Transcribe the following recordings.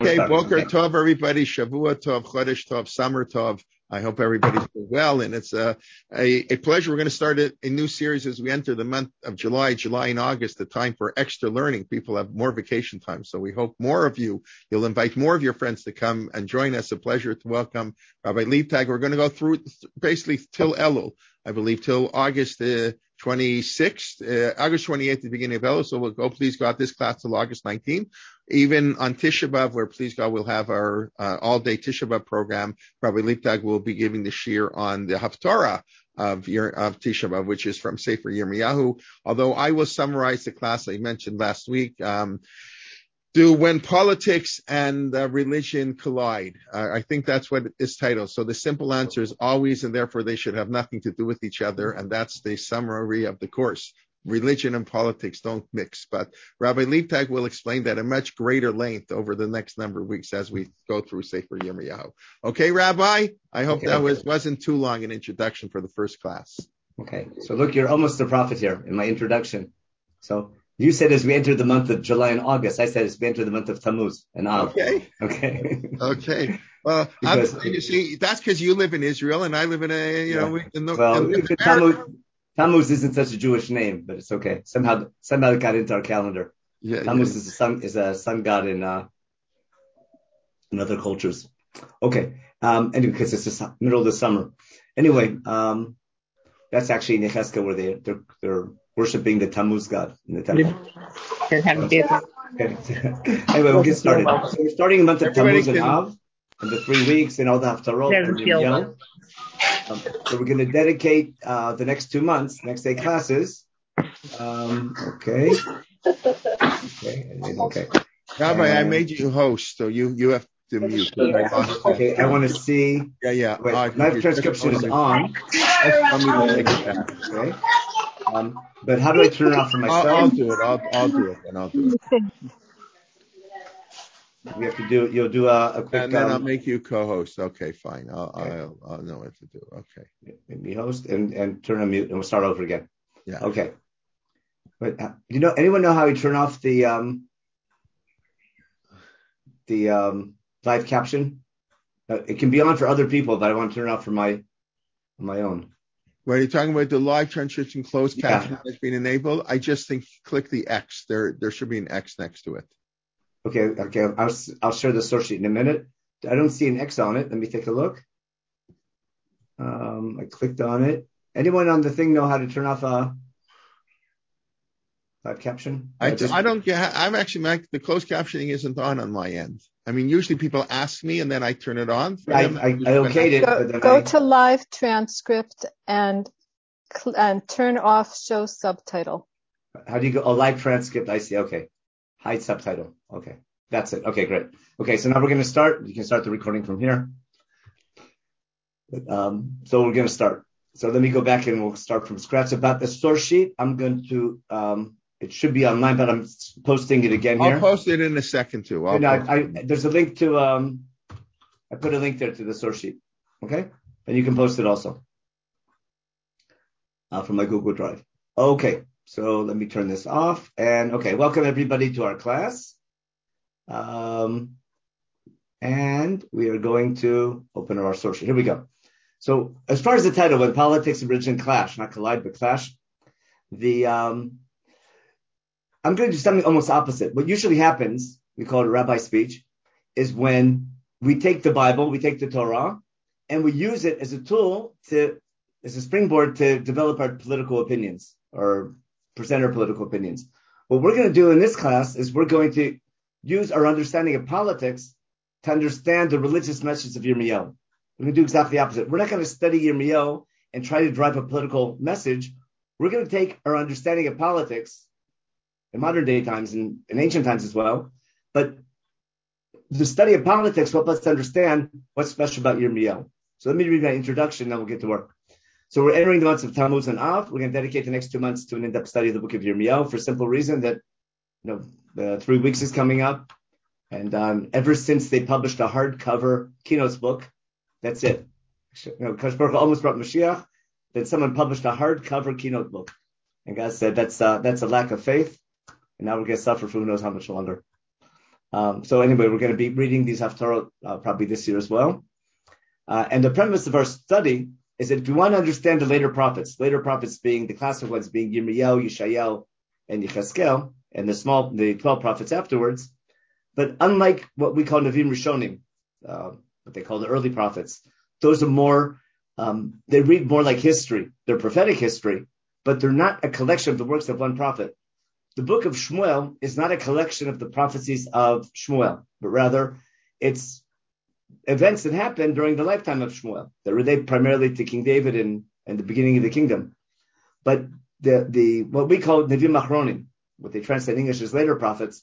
Okay, Boker Tov, everybody. Shavua Tov, Chodesh Tov, Summer Tov. I hope everybody's doing well, and it's a pleasure. We're going to start a new series as we enter the month of July and August, the time for extra learning. People have more vacation time, so we hope more of you'll invite more of your friends to come and join us. A pleasure to welcome Rabbi Liebtag. We're going to go through basically till Elul, I believe, till August 26th, August 28th, the beginning of Elul. So we'll go, please God, this class till August 19th. Even on Tisha B'Av, where please God, we'll have our all-day Tisha B'Av program. Rabbi Liebtag will be giving the shir on the Haftarah of Tisha B'Av, which is from Sefer Yirmiyahu. Although I will summarize the class I mentioned last week. When politics and religion collide. I think that's what is titled. So the simple answer is always, and therefore they should have nothing to do with each other. And that's the summary of the course. Religion and politics don't mix. But Rabbi Liebtag will explain that at much greater length over the next number of weeks as we go through Sefer Yirmiyahu. Okay, Rabbi? I hope that wasn't too long an introduction for the first class. Okay. So look, you're almost a prophet here in my introduction. So you said as we enter the month of July and August. I said as we enter the month of Tammuz and Av. Okay. Okay. Well, you see, that's because you live in Israel and I live in Tammuz isn't such a Jewish name, but it's okay. Somehow it got into our calendar. Tammuz is a sun god in other cultures. Okay. Anyway, because it's the middle of the summer. Anyway, that's actually in Yechezkel where they're worshiping the Tammuz god in the temple. Anyway, we'll get started. So we're starting the month of Tammuz and Av, and the 3 weeks and all the Haftarot and Yom. So we're going to dedicate the next 2 months, next day classes. Okay. Rabbi, I made you host, so you have to mute. Okay, I want to see. Yeah. Wait, live transcription is on. Okay. But how do I turn it off for myself? I'll do it. I'll do it. We have to do. You'll do a quick. And then I'll make you co-host. Okay, fine. I'll know what to do. Okay. Make me host and turn on mute, and we'll start over again. Yeah. Okay. But anyone know how you turn off the live caption? It can be on for other people, but I want to turn it off for my own. When you're talking about the live transcription closed caption that's been enabled, I just think click the X. There should be an X next to it. Okay. I'll share the source sheet in a minute. I don't see an X on it. Let me take a look. I clicked on it. Anyone on the thing know how to turn off live caption? I don't get. I'm actually the closed captioning isn't on my end. I mean, usually people ask me and then I turn it on. I okayed it. Go to live transcript and turn off show subtitle. How do you go? Oh, live transcript. I see. Okay. Hide subtitle. Okay. That's it. Okay, great. Okay, so now we're going to start. You can start the recording from here. So we're going to start. So let me go back and we'll start from scratch. About the source sheet, I'm going to, it should be online, but I'm posting it again here. I'll post it in a second too. There's a link to, I put a link there to the source sheet. Okay? And you can post it also from my Google Drive. Okay. So let me turn this off. And okay, welcome everybody to our class. And we are going to open our source sheet. Here we go. So as far as the title, when politics and religion clash, not collide, but clash, I'm going to do something almost opposite. What usually happens, we call it a rabbi speech, is when we take the Bible, we take the Torah, and we use it as a tool as a springboard to develop our political opinions or present our political opinions. What we're going to do in this class is we're going to use our understanding of politics to understand the religious message of Yirmiyahu. We're going to do exactly the opposite. We're not going to study Yirmiyahu and try to drive a political message. We're going to take our understanding of politics in modern day times and in ancient times as well. But the study of politics will help us to understand what's special about Yirmiyahu. So let me read my introduction, then we'll get to work. So we're entering the months of Tammuz and Av. We're going to dedicate the next 2 months to an in-depth study of the book of Yirmiyahu for a simple reason that, the 3 weeks is coming up. And ever since they published a hardcover keynotes book, that's it. Kadosh Baruch Hu almost brought Mashiach. Then someone published a hardcover keynote book. And God said, that's a lack of faith. And now we're going to suffer for who knows how much longer. So anyway, we're going to be reading these Haftarot probably this year as well. And the premise of our study is that if we want to understand the later prophets being the classic ones being Yirmiyahu, Yeshayahu, and Yechezkel, and the 12 prophets afterwards, but unlike what we call Nevi'im Rishonim, what they call the early prophets, those are more, they read more like history. They're prophetic history, but they're not a collection of the works of one prophet. The book of Shmuel is not a collection of the prophecies of Shmuel, but rather it's events that happened during the lifetime of Shmuel that relate primarily to King David and the beginning of the kingdom. But the what we call Nevi'im Achronim, what they translate in English as later prophets,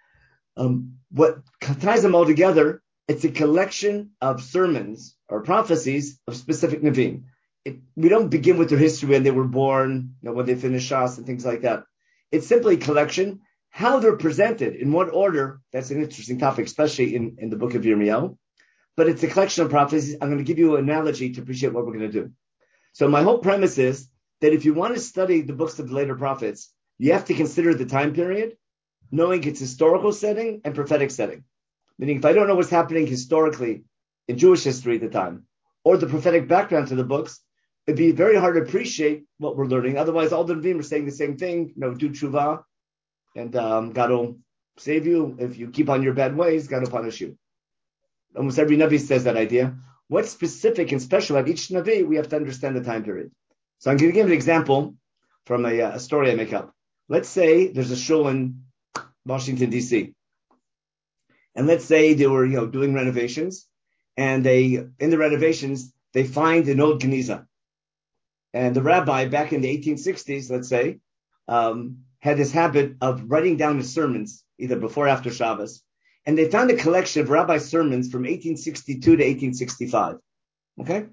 what ties them all together, it's a collection of sermons or prophecies of specific Nevi'im. We don't begin with their history when they were born, when they finished Shas and things like that. It's simply a collection, how they're presented, in what order. That's an interesting topic, especially in the book of Yirmiyahu. But it's a collection of prophecies. I'm going to give you an analogy to appreciate what we're going to do. So my whole premise is that if you want to study the books of the later prophets, you have to consider the time period, knowing its historical setting and prophetic setting. Meaning, if I don't know what's happening historically in Jewish history at the time, or the prophetic background to the books, it'd be very hard to appreciate what we're learning. Otherwise, all the Nevi'im are saying the same thing, do tshuva, and God will save you. If you keep on your bad ways, God will punish you. Almost every Navi says that idea. What's specific and special about each Navi, we have to understand the time period. So I'm going to give an example from a story I make up. Let's say there's a shul in Washington, D.C. And let's say they were, doing renovations, and in the renovations, they find an old Geniza. And the rabbi back in the 1860s, let's say, had this habit of writing down his sermons, either before or after Shabbos. And they found a collection of rabbi sermons from 1862 to 1865. Okay?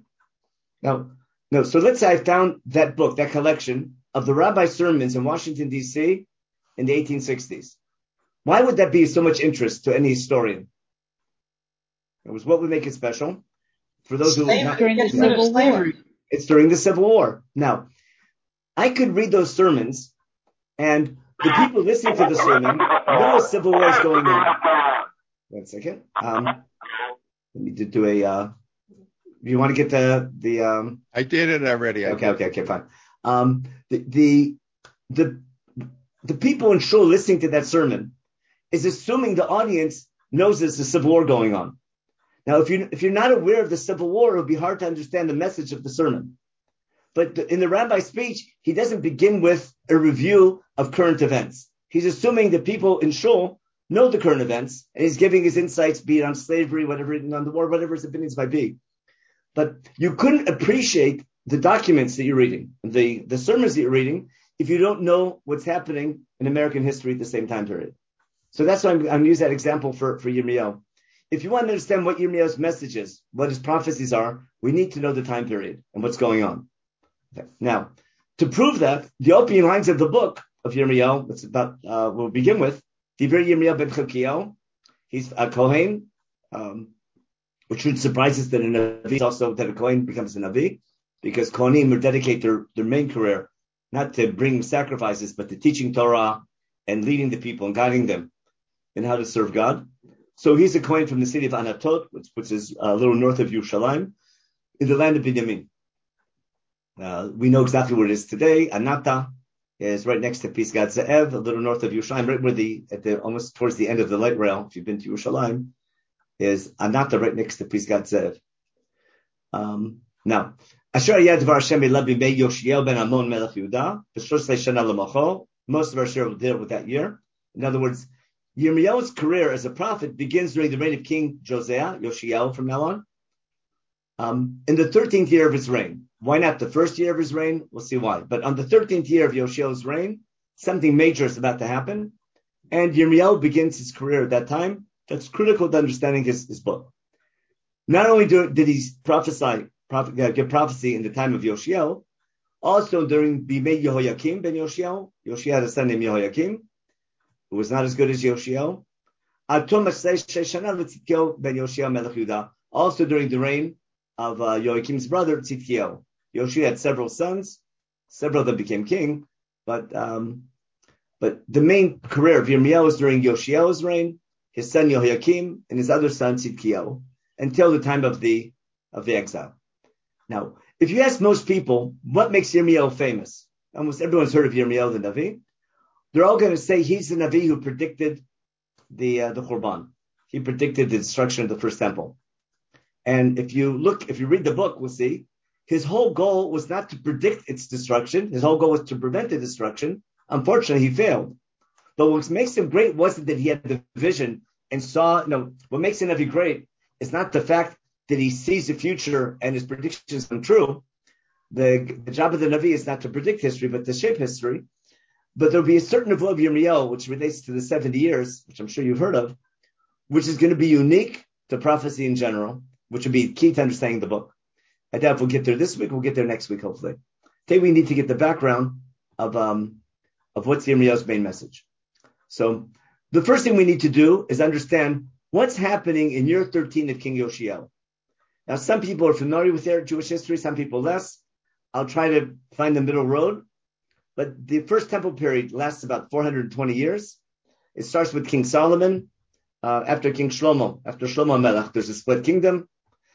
So let's say I found that book, that collection of the rabbi sermons in Washington, D.C. in the 1860s. Why would that be so much interest to any historian? It was what would make it special. For those who during the Civil War. It's during the Civil War. Now, I could read those sermons, and the people listening to the sermon know a civil war is going on. 1 second. Let me do a. You want to get the? I did it already. Okay, fine. The people in shul listening to that sermon is assuming the audience knows there's a civil war going on. Now, if you're not aware of the Civil War, it'll be hard to understand the message of the sermon. But in the rabbi's speech, he doesn't begin with a review of current events. He's assuming that people in shul know the current events, and he's giving his insights, be it on slavery, whatever, on the war, whatever his opinions might be. But you couldn't appreciate the documents that you're reading, the sermons that you're reading, if you don't know what's happening in American history at the same time period. So that's why I'm going to use that example for Yirmiyahu. If you want to understand what Yirmiyahu's message is, what his prophecies are, we need to know the time period and what's going on. Okay. Now, to prove that, the opening lines of the book of Yirmiyahu, it's about, we'll begin with, Divrei Yirmiyahu ben Chilkiyahu. He's a Kohen, which should surprise us that a Navi also, that a Kohen becomes a Navi, because Kohanim dedicate their main career not to bring sacrifices, but to teaching Torah and leading the people and guiding them in how to serve God. So he's a Kohen from the city of Anatot, which is a little north of Yerushalayim, in the land of Binyamin. We know exactly where it is today. Anata is right next to Pisgat Ze'ev, a little north of Yerushalayim, right where almost towards the end of the light rail, if you've been to Yerushalayim, is Anata right next to Pisgat Ze'ev. Now, Asher Yad Dvar Hashem Elav Bimei Yoshiel ben Amon Melech Yehuda, B'Shlosei Shana L'Macho. Most of our share will deal with that year. In other words, Yirmiyahu's career as a prophet begins during the reign of King Josiah, Yoshiel from now on, in the 13th year of his reign. Why not the first year of his reign? We'll see why. But on the 13th year of Yoshiel's reign, something major is about to happen. And Yirmiyahu begins his career at that time. That's critical to understanding his book. Not only did he give prophecy in the time of Yoshiel, also during Bimei Yehoyakim ben Yoshiel. Yoshiel had a son named Yehoyakim, who was not as good as Yoshiel. Also during the reign of Yoakim's brother Tzidkiel. Yoshia had several sons, several of them became king, but the main career of Yirmiyahu was during Yoshiel's reign, his son Yehoiakim, and his other son Tzidkiyahu, until the time of the exile. Now, if you ask most people, what makes Yirmiyahu famous? Almost everyone's heard of Yirmiyahu the Navi. They're all going to say he's the Navi who predicted the Khurban. He predicted the destruction of the first temple. And if you read the book, we'll see his whole goal was not to predict its destruction. His whole goal was to prevent the destruction. Unfortunately, he failed. But what makes him great wasn't that he had the vision and saw. No, what makes a Navi great is not the fact that he sees the future and his predictions come true. The job of the Navi is not to predict history, but to shape history. But there'll be a certain level of Yirmiyahu, which relates to the 70 years, which I'm sure you've heard of, which is going to be unique to prophecy in general, which will be key to understanding the book. I doubt if we'll get there this week. We'll get there next week, hopefully. Today we need to get the background of what's Yirmiyahu's main message. So the first thing we need to do is understand what's happening in year 13 of King Yoshiel. Now, some people are familiar with their Jewish history, some people less. I'll try to find the middle road. But the first temple period lasts about 420 years. It starts with King Solomon, after King Shlomo. After Shlomo Melech, there's a split kingdom,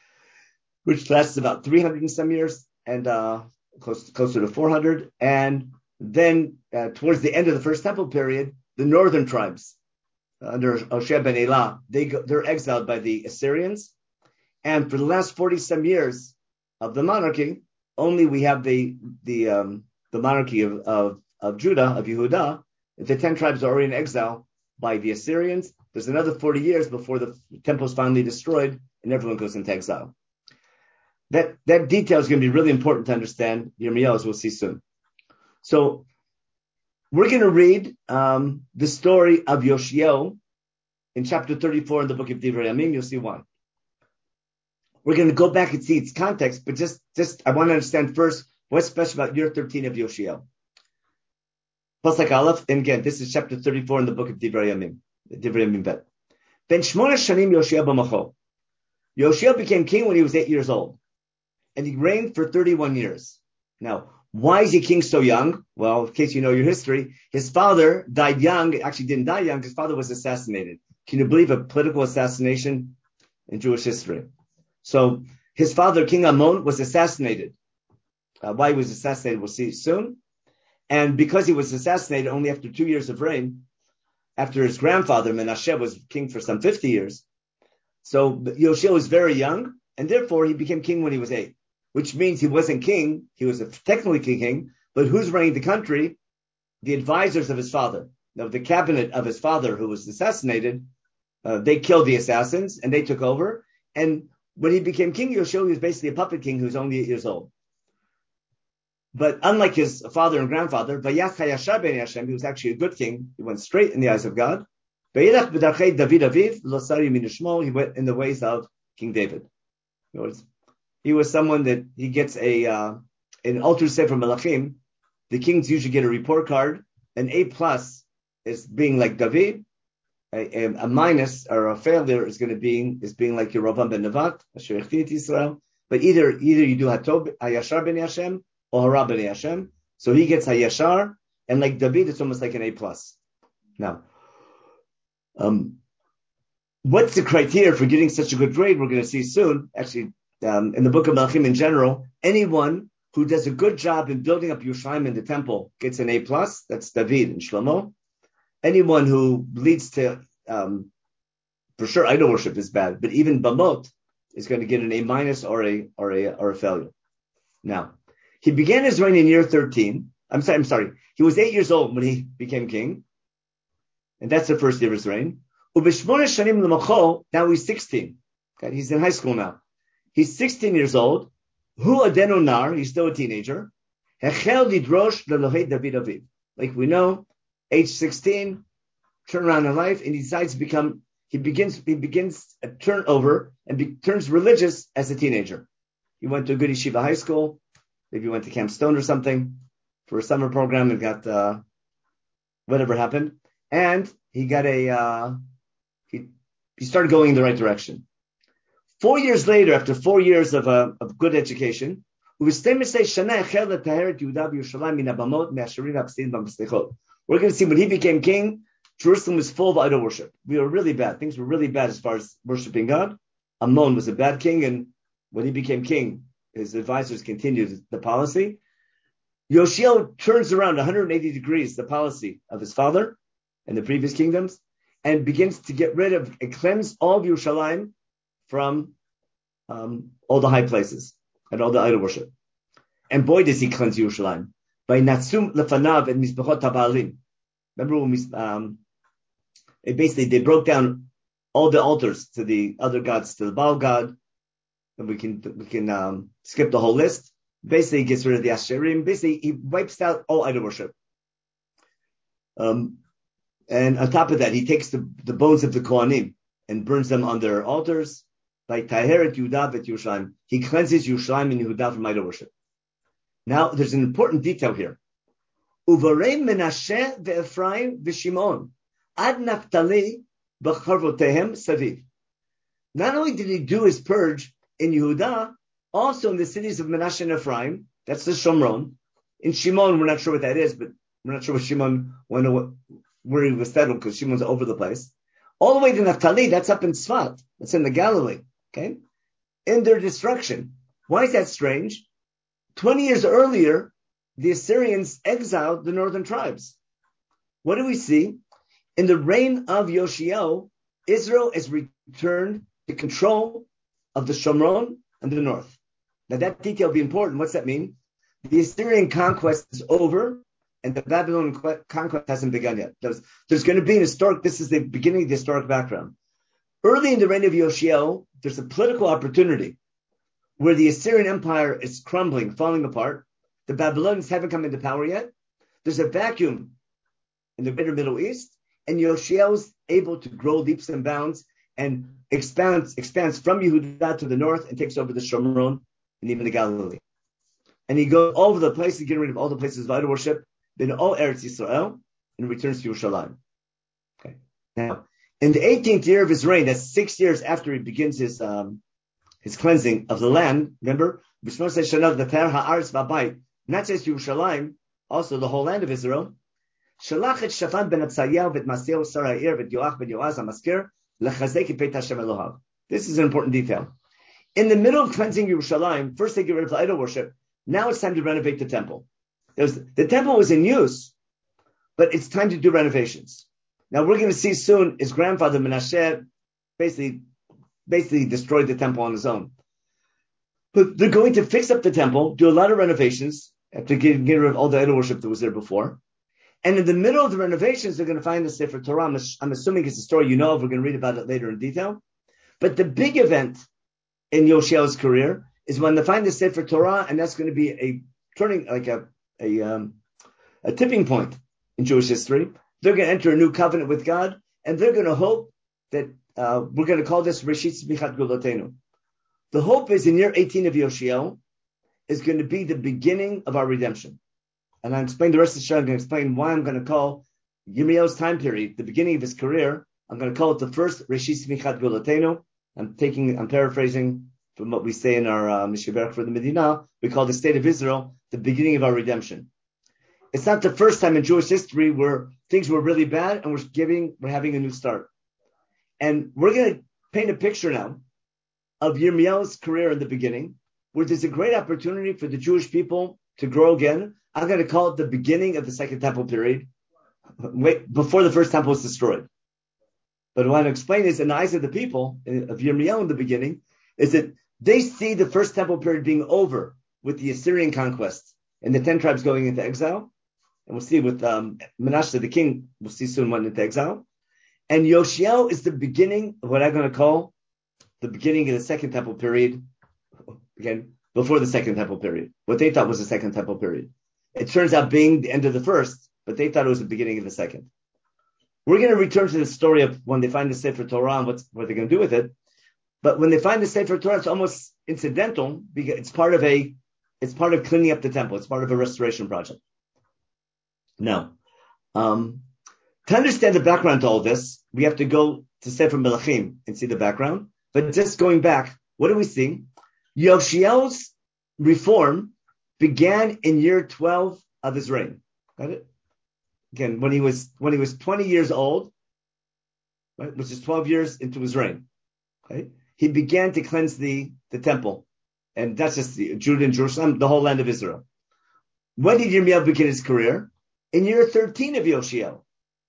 which lasts about 300 and some years, and closer to 400. And then towards the end of the first temple period, the northern tribes, under Hoshea ben Elah, they're exiled by the Assyrians. And for the last 40 some years of the monarchy, only we have the monarchy of Judah, of Yehudah. The 10 tribes are already in exile by the Assyrians. There's another 40 years before the temple is finally destroyed and everyone goes into exile. That detail is going to be really important to understand Yirmiyahu, as we'll see soon. So we're going to read the story of Yoshiel in chapter 34 in the book of Divrei Yamim. You'll see why. We're going to go back and see its context, but just I want to understand first what's special about year 13 of Yoshiel. Pasuk Aleph, and again, this is chapter 34 in the book of Divrei Yamim. Divrei Yamim Bet. Ben Shmona Shanim Yoshiel b'macho. Yoshiel became king when he was 8 years old, and he reigned for 31 years. Now, why is he king so young? Well, in case you know your history, his father died young. Actually, didn't die young. His father was assassinated. Can you believe a political assassination in Jewish history? So his father, King Amon, was assassinated. Why he was assassinated, we'll see soon. And because he was assassinated only after 2 years of reign, after his grandfather, Menashe, was king for some 50 years. So Yoshiel was very young, and therefore he became king when he was 8, which means he wasn't king. He was technically king, but who's running the country? The advisors of his father. Now, the cabinet of his father, who was assassinated, they killed the assassins, and they took over. And when he became king, Yoshiel, he was basically a puppet king who was only 8 years old. But unlike his father and grandfather, Vayach HaYashar ben Hashem, he was actually a good king. He went straight in the eyes of God. Vayelach b'darchei David Aviv, lo sar yamin u'shmol, he went in the ways of King David. In other words, he was someone that he gets in Alter Sefer Melachim, the kings usually get a report card. An A+ is being like David. A minus or a failure is being like Yerovam ben Nevat, Asher Echti Israel. But either you do Hayashar ben Hashem or Hara ben Hashem. So he gets Hayashar, and like David, it's almost like an A+. Now, what's the criteria for getting such a good grade? We're going to see soon. Actually, in the book of Melachim in general, anyone who does a good job in building up Yerushalayim in the temple gets an A+. That's David and Shlomo. Anyone who leads to, for sure, idol worship is bad, but even Bamot is going to get an A- or a failure. Now, he began his reign in year 13. I'm sorry. He was 8 years old when he became king, and that's the first year of his reign. Now he's 16. Okay, he's in high school now. He's 16 years old. Hu adenu nar, he's still a teenager. Hechel lidrosh lelohei David Aviv. Like we know, age 16, turn around in life, and he decides to he begins a turnover and turns religious as a teenager. He went to a good yeshiva high school, maybe he went to Camp Stone or something for a summer program and got whatever happened. And he got he started going in the right direction. 4 years later, after 4 years of good education, we're going to see when he became king, Jerusalem was full of idol worship. We were really bad. Things were really bad as far as worshiping God. Ammon was a bad king, and when he became king, his advisors continued the policy. Yoshio turns around 180 degrees the policy of his father and the previous kingdoms, and begins to get rid of and cleanse all of Yerushalayim from all the high places and all the idol worship. And boy, does he cleanse Yerushalayim by Natsum Lefanav and Mizbechot Habalim. Remember when they broke down all the altars to the other gods, to the Baal god, and we can skip the whole list. Basically, he gets rid of the Asherim. Basically, he wipes out all idol worship. And on top of that, he takes the bones of the Kohanim and burns them on their altars. By Taheret Yehuda vet Yerushalayim, he cleanses Yerushalayim and Yehuda from idol worship. Now, there's an important detail here. Uvarei Menashe ve'Ephraim ve'Shimon ad Naphtali b'charvotehem saviv. Not only did he do his purge in Yehuda, also in the cities of Menashe and Ephraim, that's the Shomron. In Shimon, we're not sure what that is, but we're not sure what Shimon, where he was settled, because Shimon's over the place. All the way to Naphtali, that's up in Tzfat, that's in the Galilee, okay? In their destruction. Why is that strange? 20 years earlier, the Assyrians exiled the northern tribes. What do we see? In the reign of Yoshio, Israel is returned to control of the Shomron and the north. Now that detail will be important. What's that mean? The Assyrian conquest is over, and the Babylonian conquest hasn't begun yet. There's going to be this is the beginning of the historic background. Early in the reign of Yoshio, there's a political opportunity where the Assyrian Empire is crumbling, falling apart. The Babylonians haven't come into power yet. There's a vacuum in the greater Middle East, and Yoshio's able to grow leaps and bounds and expands from Yehuda to the north and takes over the Shomron and even the Galilee. And he goes all over the place, getting rid of all the places of idol worship, in all Eretz Yisrael, and returns to Yerushalayim. Okay. Now, in the 18th year of his reign, that's 6 years after he begins his cleansing of the land, remember, not just Yerushalayim, also the whole land of Israel. This is an important detail. In the middle of cleansing Yerushalayim, first they get rid of the idol worship. Now it's time to renovate the temple. The temple was in use, but it's time to do renovations. Now we're going to see soon his grandfather Menashe basically destroyed the temple on his own. But they're going to fix up the temple, do a lot of renovations, after getting rid of all the idol worship that was there before. And in the middle of the renovations, they're going to find the Sefer Torah. I'm assuming it's a story you know of. We're going to read about it later in detail. But the big event in Yoshio's career is when they find the Sefer Torah, and that's going to be a turning, like a tipping point in Jewish history. They're going to enter a new covenant with God, and they're going to hope that we're going to call this Reshit Tzmichat Gulatenu. The hope is in year 18 of Yoshio is going to be the beginning of our redemption. And I'll explain the rest of the show. I'm going to explain why I'm going to call Yirmiyahu's time period, the beginning of his career, I'm going to call it the first Reshit Tzmichat Gulatenu. I'm paraphrasing from what we say in our Mishnah for the Medina. We call the state of Israel the beginning of our redemption. It's not the first time in Jewish history where things were really bad and we're having a new start. And we're going to paint a picture now of Yirmiyahu's career in the beginning, where there's a great opportunity for the Jewish people to grow again. I'm going to call it the beginning of the Second Temple period, before the first temple was destroyed. But what I want to explain is, in the eyes of the people of Yirmiyahu in the beginning, is that they see the first temple period being over with the Assyrian conquest and the 10 tribes going into exile. And we'll see with Menashe, the king, we'll see soon went into exile. And Yoshio is the beginning of what I'm going to call the beginning of the Second Temple period, again, before the Second Temple period. What they thought was the Second Temple period. It turns out being the end of the first, but they thought it was the beginning of the second. We're going to return to the story of when they find the Sefer Torah and what they're going to do with it. But when they find the Sefer Torah, it's almost incidental because it's part of cleaning up the temple. It's part of a restoration project. Now, to understand the background to all this, we have to go to Sefer Melachim and see the background. But just going back, what do we see? Yoshio's reform began in year 12 of his reign. Got it? again, when he was 20 years old, right, which is 12 years into his reign, okay, he began to cleanse the temple. And that's just Judah and Jerusalem, the whole land of Israel. When did Yirmiyahu begin his career? In year 13 of Yoshiel.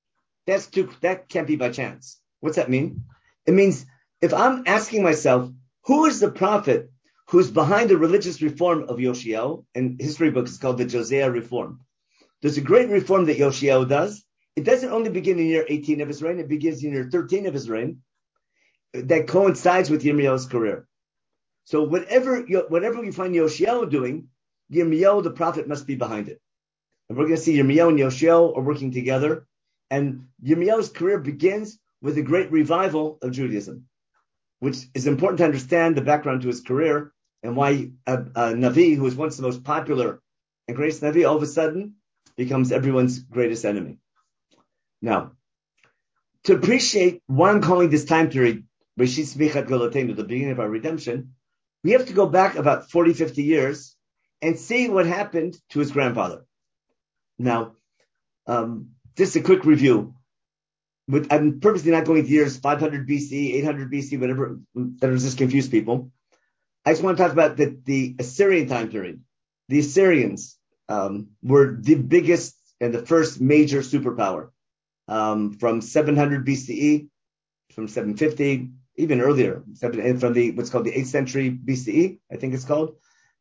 That can't be by chance. What's that mean? It means if I'm asking myself, who is the prophet who's behind the religious reform of Yoshiel? And history books is called the Josiah Reform. There's a great reform that Yoshiel does. It doesn't only begin in year 18 of his reign, it begins in year 13 of his reign. That coincides with Yirmiyahu's career. So whatever you find Yoshiel doing, Yirmiyahu, the prophet, must be behind it. And we're going to see Yirmiyahu and Yoshiel are working together. And Yirmiyahu's career begins with a great revival of Judaism, which is important to understand the background to his career and why Navi, who was once the most popular and greatest Navi, all of a sudden becomes everyone's greatest enemy. Now, to appreciate why I'm calling this time period Reshit Smichat Goloteinu, the beginning of our redemption, we have to go back about 40, 50 years and see what happened to his grandfather. Now, just a quick review. I'm purposely not going to years 500 BC, 800 BC, whatever, that was just confuse people. I just want to talk about the Assyrian time period. The Assyrians were the biggest and the first major superpower from 700 BCE, from 750, even earlier, from what's called the 8th century BCE, I think it's called.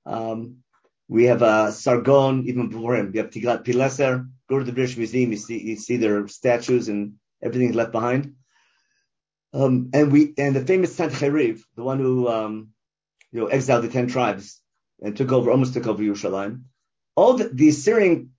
We have Sargon, even before him. We have Tiglath-Pileser. Go to the British Museum, you see their statues and everything's left behind. And the famous Sancheriv, the one who exiled the 10 tribes and almost took over Yerushalayim. All the Assyrian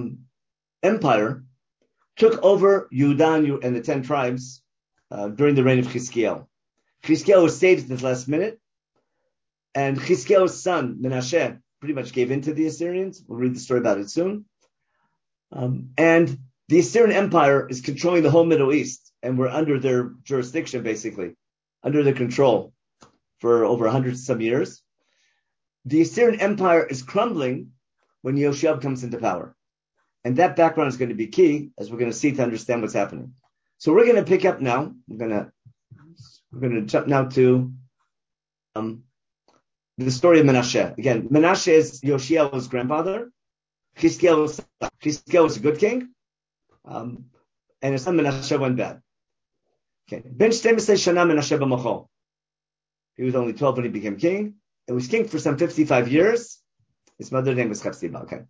empire took over Yudan and the 10 tribes during the reign of Chizkiel. Chizkiel was saved at the last minute, and Chizkiel's son, Menashe, pretty much gave in to the Assyrians. We'll read the story about it soon. And the Assyrian Empire is controlling the whole Middle East, and we're under their jurisdiction, basically, under their control for over 100 some years. The Assyrian Empire is crumbling when Yoshiel comes into power. And that background is going to be key, as we're going to see, to understand what's happening. So we're going to pick up now. We're going to jump now to the story of Menashe. Again, Menashe is Yoshiel's grandfather. Chizkiel was a good king. And his son Menashe went bad. Okay. Ben 12 shana Menashe b'mocho. He was only 12 when he became king. He was king for some 55 years. His mother's name was Chepsiba. Okay.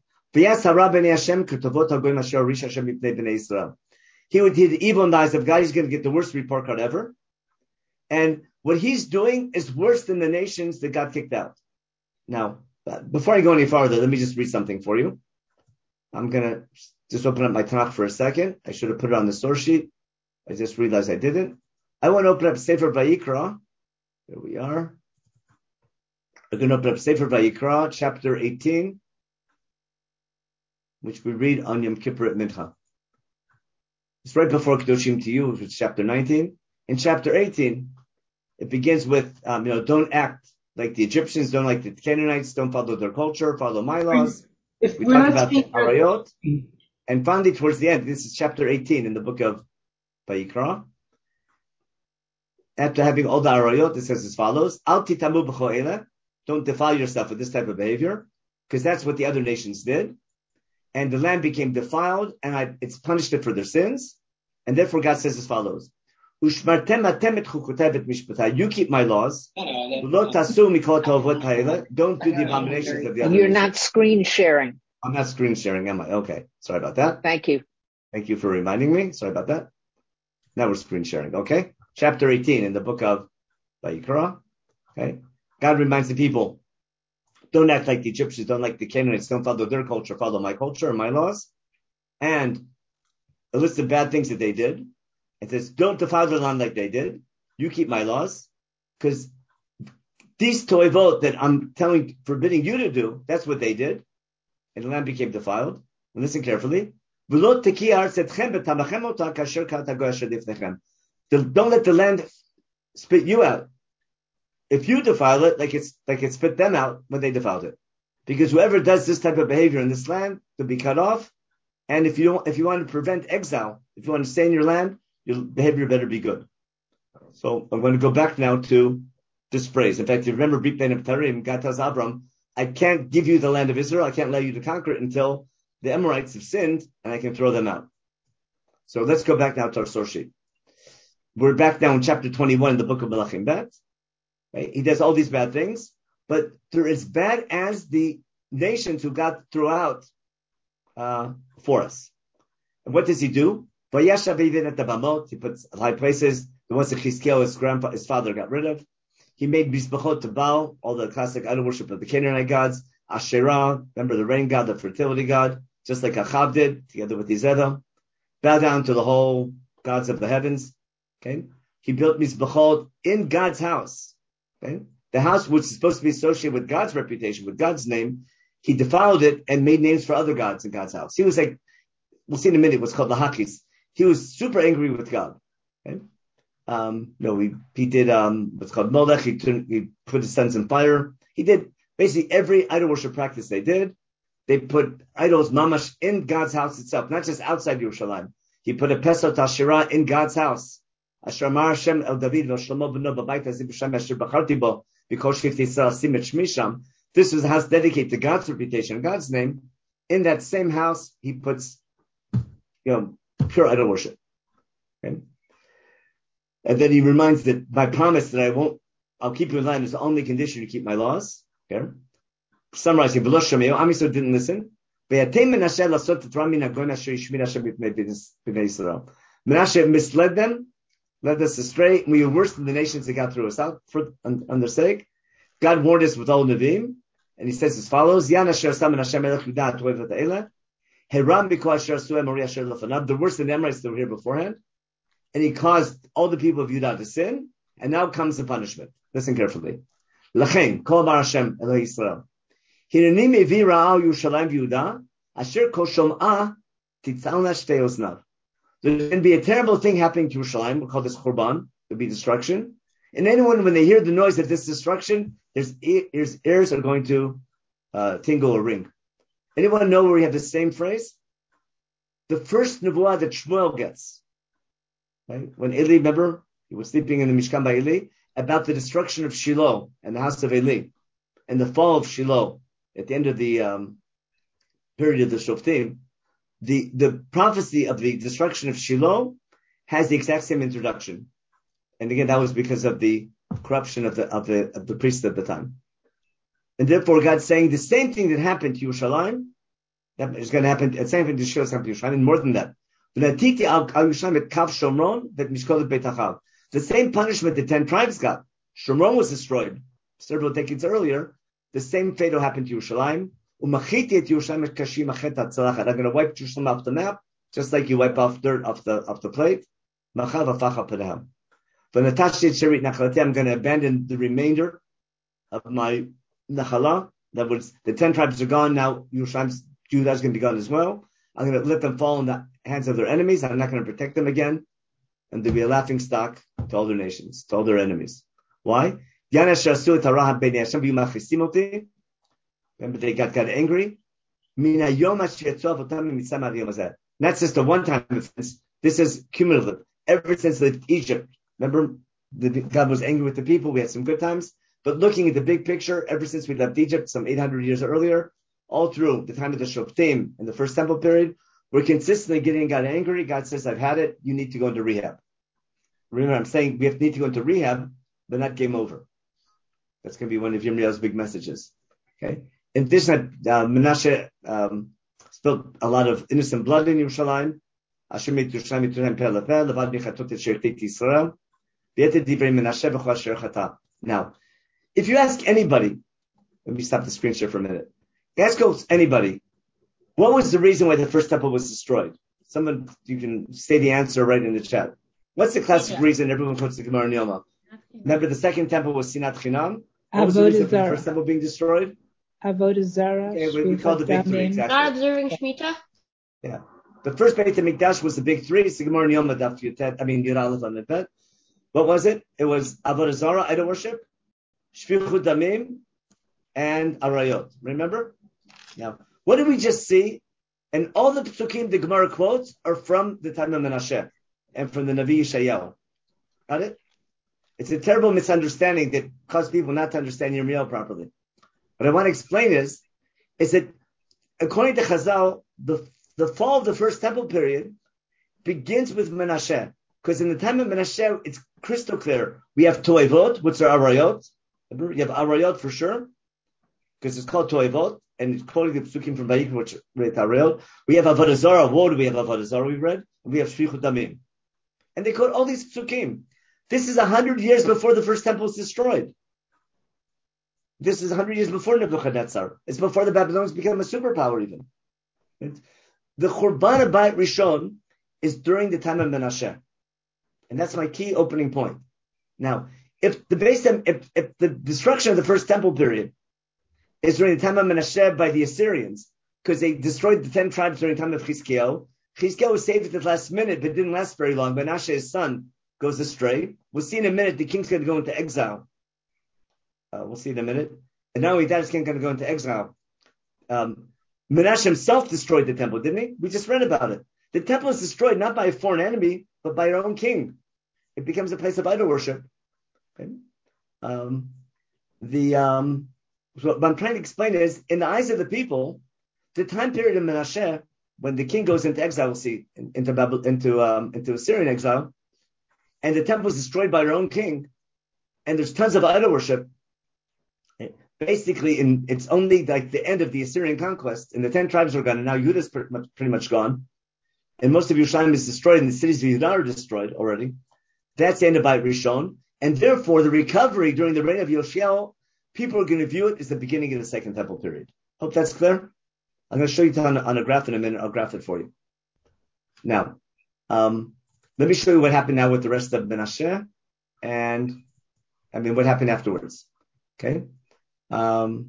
He would hear the evil in the eyes of God. He's going to get the worst report card ever. And what he's doing is worse than the nations that got kicked out. Now, before I go any farther, let me just read something for you. I'm going to just open up my Tanakh for a second. I should have put it on the source sheet. I just realized I didn't. I want to open up Sefer Vayikra. There we are. We're going to open up Sefer Vayikra, chapter 18, which we read on Yom Kippur at Mincha. It's right before Kedoshim to you, which is chapter 19. In chapter 18, it begins with, don't act like the Egyptians, don't like the Canaanites, don't follow their culture, follow my laws. We talk about the Arayot. And finally, towards the end, this is chapter 18 in the book of Vayikra. After having all the Arayot, it says as follows, Al titamu b'cho eleh, don't defile yourself with this type of behavior, because that's what the other nations did. And the land became defiled, and it's punished it for their sins. And therefore God says as follows, you keep my laws. Don't do the abominations of the other You're nations. not screen sharing. I'm not screen sharing, am I? Okay. Sorry about that. Thank you. Thank you for reminding me. Sorry about that. Now we're screen sharing. Okay. Chapter 18 in the book of Vayikra. Okay. God reminds the people, don't act like the Egyptians, don't like the Canaanites, don't follow their culture, follow my culture and my laws. And a list of bad things that they did. It says, don't defile the land like they did. You keep my laws. Because these toivot that I'm forbidding you to do, that's what they did. And the land became defiled. And listen carefully. Don't let the land spit you out. If you defile it, like it spit them out when they defiled it. Because whoever does this type of behavior in this land will be cut off, And if you want to prevent exile, if you want to stay in your land, your behavior better be good. So I'm going to go back now to this phrase. In fact, you remember Brit Bein Abtarim, God tells Abram, I can't give you the land of Israel. I can't allow you to conquer it until the Amorites have sinned and I can throw them out. So let's go back now to our source sheet. We're back now in chapter 21 in the book of Melachim Bet. Right? He does all these bad things, but they're as bad as the nations who God threw out for us. And what does he do? He puts high places, the ones that Chizkiyahu, his father, got rid of. He made Mizbachot to Baal, all the classic idol worship of the Canaanite gods. Asherah, remember the rain god, the fertility god, just like Achab did, together with Izedom. Bow down to the whole gods of the heavens. Okay, he built Mizbachot in God's house. Okay, the house which is supposed to be associated with God's reputation, with God's name, he defiled it and made names for other gods in God's house. He was like, we'll see in a minute what's called Lahakis. He was super angry with God. Okay? He did what's called Molech. He put his sons in fire. He did basically every idol worship practice they did. They put idols mamash in God's house itself, not just outside Yerushalayim. He put a Pesot Asherah in God's house. Asherah Hashem El David Shlomo b'no b'bayit hazeh b'shem asher b'charti bo because Shifti Yisrael sim et shmi sham. This was a house dedicated to God's reputation, God's name. In that same house, he puts, pure idol worship. Okay? And then he reminds that my promise that I'll keep you in line is the only condition to keep my laws. Okay? Summarizing, Amisor didn't listen. Menashe misled them, led us astray. We were worse than the nations that got through us out on their sake. God warned us with all Nevi'im, and he says as follows: they're worse than the Amorites that were here beforehand. And he caused all the people of Judah to sin, and now comes the punishment. Listen carefully. Lachen, kol bar Hashem Elohei Yisrael. Hineni mevi ra'al Yerushalayim v'Yehuda, asher kol shom'a titzalna shtei oznav. There's going to be a terrible thing happening to Yerushalayim. We'll call this Churban. There'll be destruction. And anyone, when they hear the noise of this destruction, his ears are going to tingle or ring. Anyone know where we have the same phrase? The first nevuah that Shmuel gets. Right? When Eli, remember, he was sleeping in the Mishkan by Eli, about the destruction of Shiloh and the house of Eli, and the fall of Shiloh at the end of the period of the Shoftim. The prophecy of the destruction of Shiloh has the exact same introduction, and again that was because of the corruption of the priests at the time, and therefore God's saying the same thing that happened to Yerushalayim that is going to happen. The same thing to Yerushalayim, and more than that. The same punishment the 10 tribes got. Shomron was destroyed several decades earlier. The same fate will happen to Yerushalayim. I'm going to wipe Jerusalem off the map, just like you wipe off dirt off the plate. I'm going to abandon the remainder of my nachala. That was the 10 tribes are gone now. Judah is going to be gone as well. I'm going to let them fall in the hands of their enemies. I'm not going to protect them again. And they'll be a laughing stock to all their nations, to all their enemies. Why? Remember, they got angry. Not just a one-time offense. This is cumulative. Ever since Egypt, remember, God was angry with the people. We had some good times. But looking at the big picture, ever since we left Egypt some 800 years earlier, all through the time of the Shoftim in the first temple period, we're consistently getting God angry. God says, I've had it. You need to go into rehab. Remember, I'm saying we need to go into rehab, but not game over. That's going to be one of Yirmiyahu's big messages. Okay. In addition, Menashe spilled a lot of innocent blood in Yerushalayim. Now, if you ask anybody, let me stop the screen share for a minute. Ask anybody, what was the reason why the first temple was destroyed? Someone, you can say the answer right in the chat. What's the classic reason everyone quotes the Gemara in Yoma? Remember, the second temple was Sinat Chinam. What was the reason for the first temple being destroyed? Avodah Zarah. We call the big three, exactly. Not observing Shemitah? Yeah. The first Beit HaMikdash was the big three. It's the Gemara in Yoma, Yud Aleph on the bed. What was it? It was Avodah Zarah, idol worship, Shfichut Damim, and Arayot. Remember? Now, what did we just see And all the psukim the Gemara quotes are from the time of Menashe and from the Navi Yeshayahu. Got it? It's a terrible misunderstanding that causes people not to understand Yirmiyahu properly. What I want to explain is that according to Chazal, the fall of the first temple period begins with Menashe. Because in the time of Menashe, it's crystal clear. We have Toivot, which are Arayot. Remember, you have Arayot for sure, because it's called Toivot, and it's quoting the Psukim from Vayikra, which read Arayot. We have Avodah Zarah. What do we have Avodah Zarah we read? And we have Shfichut Damim. And they quote all these Psukim. This is 100 years before the first temple was destroyed. This is 100 years before Nebuchadnezzar. It's before the Babylonians became a superpower even. Right? The Churban Bayit Rishon is during the time of Menashe. And that's my key opening point. Now, if the destruction of the first temple period is during the time of Menashe by the Assyrians, because they destroyed the 10 tribes during the time of Chizkiyahu was saved at the last minute, but it didn't last very long. Menashe, his son, goes astray. We'll see in a minute the king's going to go into exile. We'll see in a minute. And not only that, his king going to go into exile. Menashe himself destroyed the temple, didn't he? We just read about it. The temple is destroyed not by a foreign enemy, but by our own king. It becomes a place of idol worship. Okay? So what I'm trying to explain is, in the eyes of the people, the time period of Menashe, when the king goes into exile, we'll see, into Assyrian exile, and the temple is destroyed by their own king, and there's tons of idol worship. Basically, it's only like the end of the Assyrian conquest, and the 10 tribes are gone, and now Judah is pretty much gone, and most of Yerushalayim is destroyed, and the cities of Judah are destroyed already. That's the end of Bayit Rishon, and therefore the recovery during the reign of Yoshiyahu, people are going to view it as the beginning of the second temple period. Hope that's clear. I'm going to show you on a graph in a minute. I'll graph it for you. Now, let me show you what happened now with the rest of Menashe, and what happened afterwards. Okay. Okay,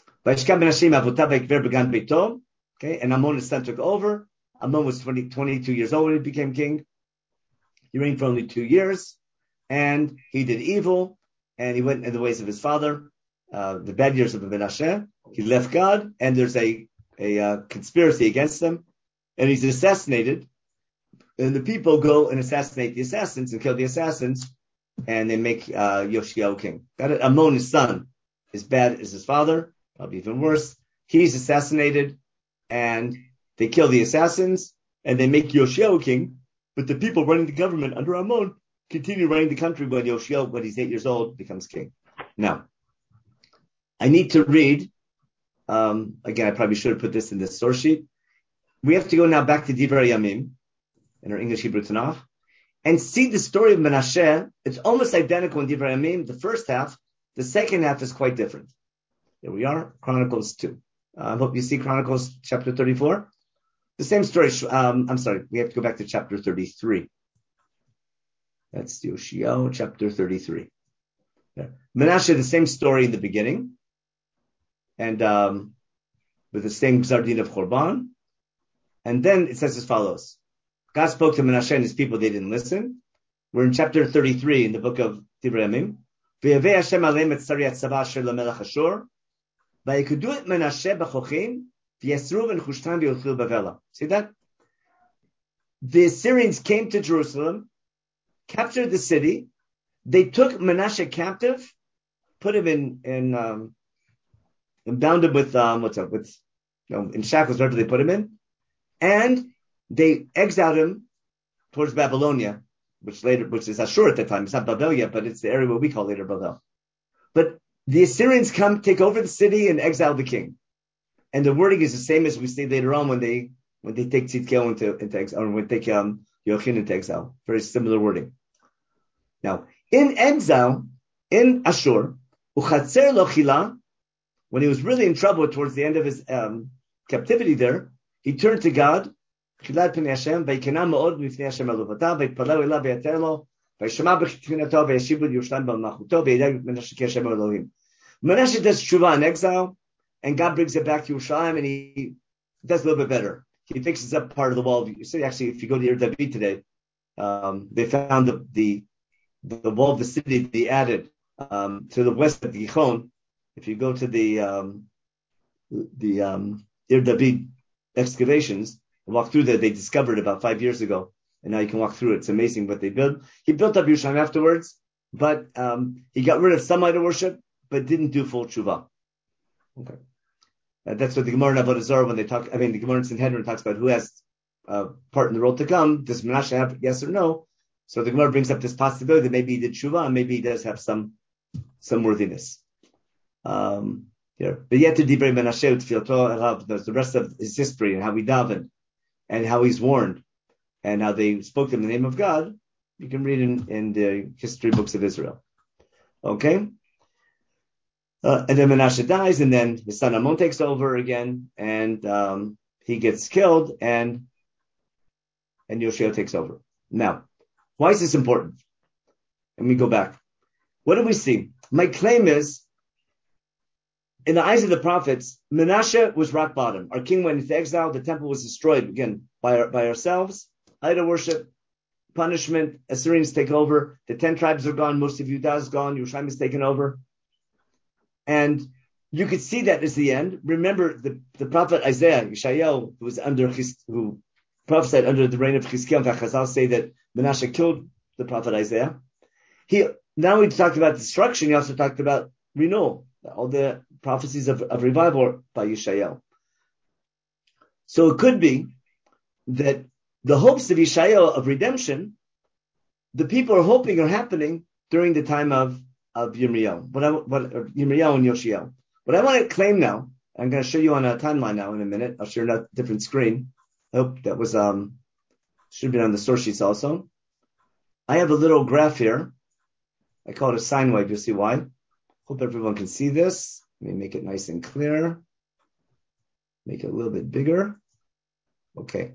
and Amon his son took over. Amon was 22 years old when he became king. He reigned for only 2 years, and he did evil, and he went in the ways of his father, the bad years of Menashe. He left God, and there's a conspiracy against him, and he's assassinated. And the people go and assassinate the assassins and kill the assassins, and they make Yoshiyahu king. Got it? Amon, his son, is bad as his father, probably even worse. He's assassinated, and they kill the assassins, and they make Yoshiyahu king. But the people running the government under Amon continue running the country when Yoshiyahu, when he's 8 years old, becomes king. Now, I need to read, again, I probably should have put this in the source sheet. We have to go now back to Divrei Yamim, in our English Hebrew Tanakh, and see the story of Menashe. It's almost identical in Divrei Yamim, the first half. The second half is quite different. Here we are, Chronicles 2. I hope you see Chronicles chapter 34. The same story. I'm sorry, we have to go back to chapter 33. That's Yoshiyahu, chapter 33. Yeah. Menashe, the same story in the beginning, and with the same Gzar Din of Chorban. And then it says as follows. God spoke to Menashe and his people, they didn't listen. We're in chapter 33 in the book of Divrei Yamim. V'yaveh Hashem aleim et tzari atzava asher lamelech Ashur. V'yikudu et Menashe b'chochim. See that? The Assyrians came to Jerusalem, captured the city. They took Menashe captive, put him in and bound him with in shackles, wherever they put him in, and they exiled him towards Babylonia, which is Ashur at the time. It's not Babel yet, but it's the area what we call later Babel. But the Assyrians take over the city and exile the king. And the wording is the same as we see later on when they take Tzidkiyahu into exile, or when they take Yochanan into exile. Very similar wording. Now, in exile, in Ashur, Uchatzer lo chila, when he was really in trouble towards the end of his captivity there, he turned to God. Chilat pnei Hashem, vayikena me'od mifnei Hashem elovotav, vayitpalel elav vayater lo, vayishama b'chitfinato, vayashibu Yerushalayim b'malchuto, vayideg Menashe ki Hashem Elohim. Menashe does tshuva in exile, and God brings it back to Yerushalayim, and he does a little bit better. He fixes up part of the wall. You see, actually, if you go to Ir David today, they found the wall of the city they added to the west of Gichon. If you go to the Ir David excavations, walk through that they discovered about 5 years ago, and now you can walk through it. It's amazing what they built. He built up Yerushalayim afterwards, but he got rid of some idol worship, but didn't do full tshuva. Okay, that's what the Gemara in Avodah Zarah, when they talk. The Gemara in Sanhedrin talks about who has part in the world to come. Does Menashe have yes or no? So the Gemara brings up this possibility that maybe he did tshuva, and maybe he does have some worthiness. But yet to Divrei Menashe Tfilato, there's the rest of his history and how he davened and how he's warned and how they spoke in the name of God. You can read in the history books of Israel. Okay? And then Menashe dies, and then his son Amon takes over again, and he gets killed, and Yoshia takes over. Now, why is this important? Let me go back. What do we see? My claim is, in the eyes of the prophets, Menashe was rock bottom. Our king went into exile. The temple was destroyed, again, by ourselves. Idol worship, punishment, Assyrians take over. The 10 tribes are gone. Most of Judah is gone. Yerushalayim is taken over. And you could see that as the end. Remember the prophet Isaiah, Yeshayahu, who prophesied under the reign of Chizkiah, and Chazal say that Menashe killed the prophet Isaiah. Now we talked about destruction. He also talked about renewal. All the prophecies of revival by Yeshayahu. So it could be that the hopes of Yeshayahu of redemption, the people are hoping are happening during the time of Yirmiyahu. Yirmiyahu and Yoshiyahu. What I want to claim now, I'm going to show you on a timeline now in a minute. I'll share a different screen. I hope that was should have been on the source sheets also. I have a little graph here. I call it a sine wave. You'll see why. Hope everyone can see this. Let me make it nice and clear. Make it a little bit bigger. Okay.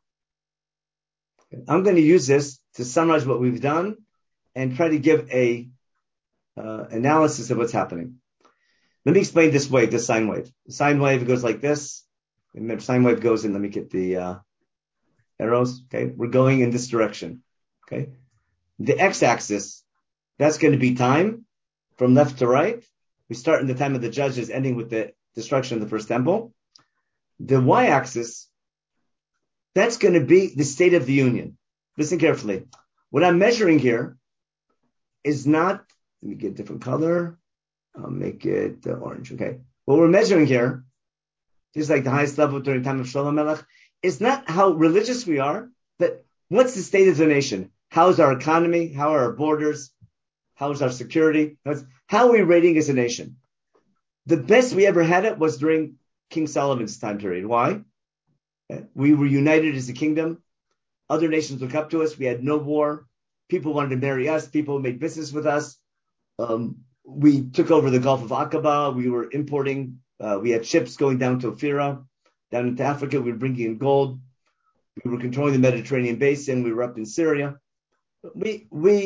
I'm going to use this to summarize what we've done and try to give a analysis of what's happening. Let me explain this wave, this sine wave. The sine wave goes like this. Remember, sine wave goes in. Let me get the arrows. Okay, we're going in this direction. Okay, the x-axis, that's going to be time. From left to right, we start in the time of the judges, ending with the destruction of the first temple. The y-axis, that's going to be the state of the union. Listen carefully. What I'm measuring here is not, let me get a different color. I'll make it orange. Okay. What we're measuring here, just like the highest level during the time of Shlomo Melech, is not how religious we are, but what's the state of the nation? How is our economy? How are our borders? How is our security? How are we rating as a nation? The best we ever had it was during King Solomon's time period. Why? We were united as a kingdom. Other nations looked up to us. We had no war. People wanted to marry us. People made business with us. We took over the Gulf of Aqaba. We were importing. We had ships going down to Ophira, down into Africa. We were bringing in gold. We were controlling the Mediterranean basin. We were up in Syria. We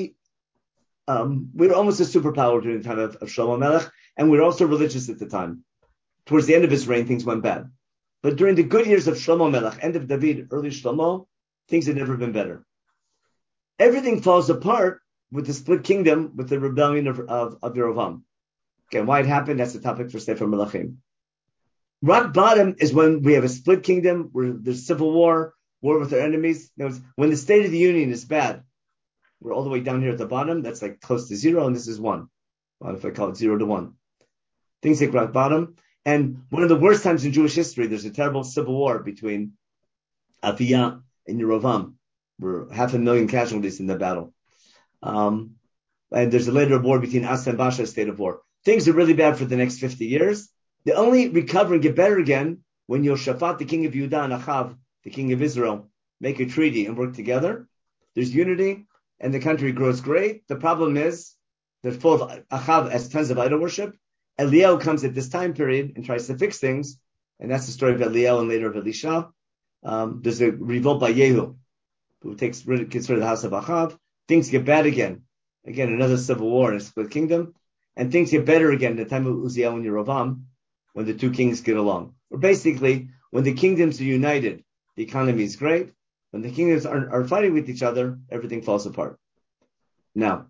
were almost a superpower during the time of Shlomo Melech, and we were also religious at the time. Towards the end of his reign, things went bad. But during the good years of Shlomo Melech, end of David, early Shlomo, things had never been better. Everything falls apart with the split kingdom, with the rebellion of Yerovam. Okay, why it happened, that's the topic for Sefer Melachim. Rock bottom is when we have a split kingdom, where there's civil war with our enemies. When the state of the union is bad, we're all the way down here at the bottom. That's like close to 0, and this is 1. Well, if I call it 0 to 1. Things hit rock bottom. And one of the worst times in Jewish history, there's a terrible civil war between Aviyah and Yerovam. We're 500,000 casualties in the battle. And there's a later war between Asa and Baasha, state of war. Things are really bad for the next 50 years. They only recover and get better again when Yoshaphat, the king of Judah, and Achav, the king of Israel, make a treaty and work together. There's unity, and the country grows great. The problem is they're full of Achav has tons of idol worship. Eliyahu comes at this time period and tries to fix things, and that's the story of Eliyahu and later of Elisha. There's a revolt by Yehu, who gets rid of the house of Achav. Things get bad again. Again, another civil war and a split kingdom. And things get better again at the time of Uzziah and Yerovam, when the two kings get along. Or basically, when the kingdoms are united, the economy is great. When the kingdoms are fighting with each other, everything falls apart. Now,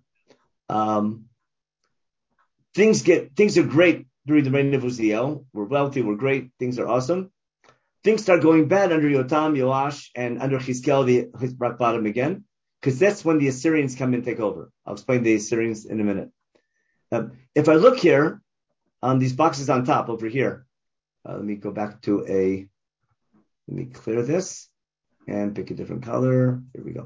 things are great during the reign of Uzziah. We're wealthy, we're great, things are awesome. things start going bad under Yotam, Yoash, and under Chizkiel, his rock bottom again, because that's when the Assyrians come and take over. I'll explain the Assyrians in a minute. If I look here on these boxes on top over here, let me go back to let me clear this and pick a different color. Here we go.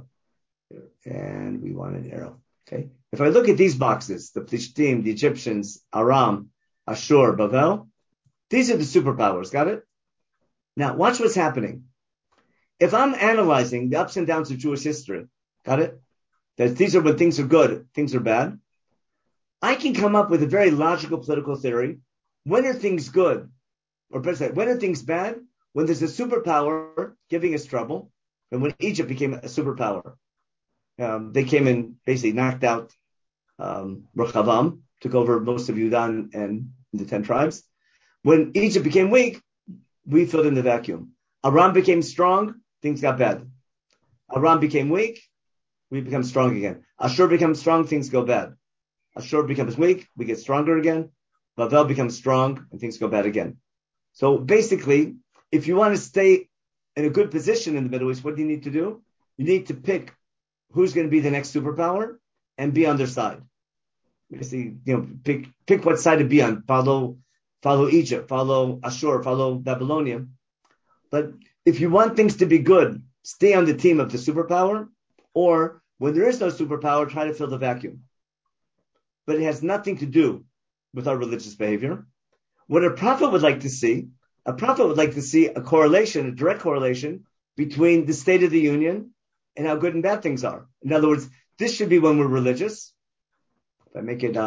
And we want an arrow. Okay. If I look at these boxes, the Plishtim, the Egyptians, Aram, Ashur, Bavel, these are the superpowers. Got it? Now, watch what's happening. If I'm analyzing the ups and downs of Jewish history, got it? That these are when things are good, things are bad. I can come up with a very logical political theory. When are things good? Or better said, when are things bad? When there's a superpower giving us trouble. And when Egypt became a superpower. They came and basically knocked out Rechavam, took over most of Yudan and the 10 tribes. When Egypt became weak, we filled in the vacuum. Aram became strong, things got bad. Aram became weak, we become strong again. Ashur becomes strong, things go bad. Ashur becomes weak, we get stronger again. Bavel becomes strong, and things go bad again. So basically, if you want to stay in a good position in the Middle East, what do you need to do? You need to pick who's going to be the next superpower and be on their side. Basically, pick what side to be on. Follow Egypt, follow Ashur, follow Babylonia. But if you want things to be good, stay on the team of the superpower, or when there is no superpower, try to fill the vacuum. But it has nothing to do with our religious behavior. What a prophet would like to see, a correlation, a direct correlation between the State of the Union and how good and bad things are. In other words, this should be when we're religious. If I make it,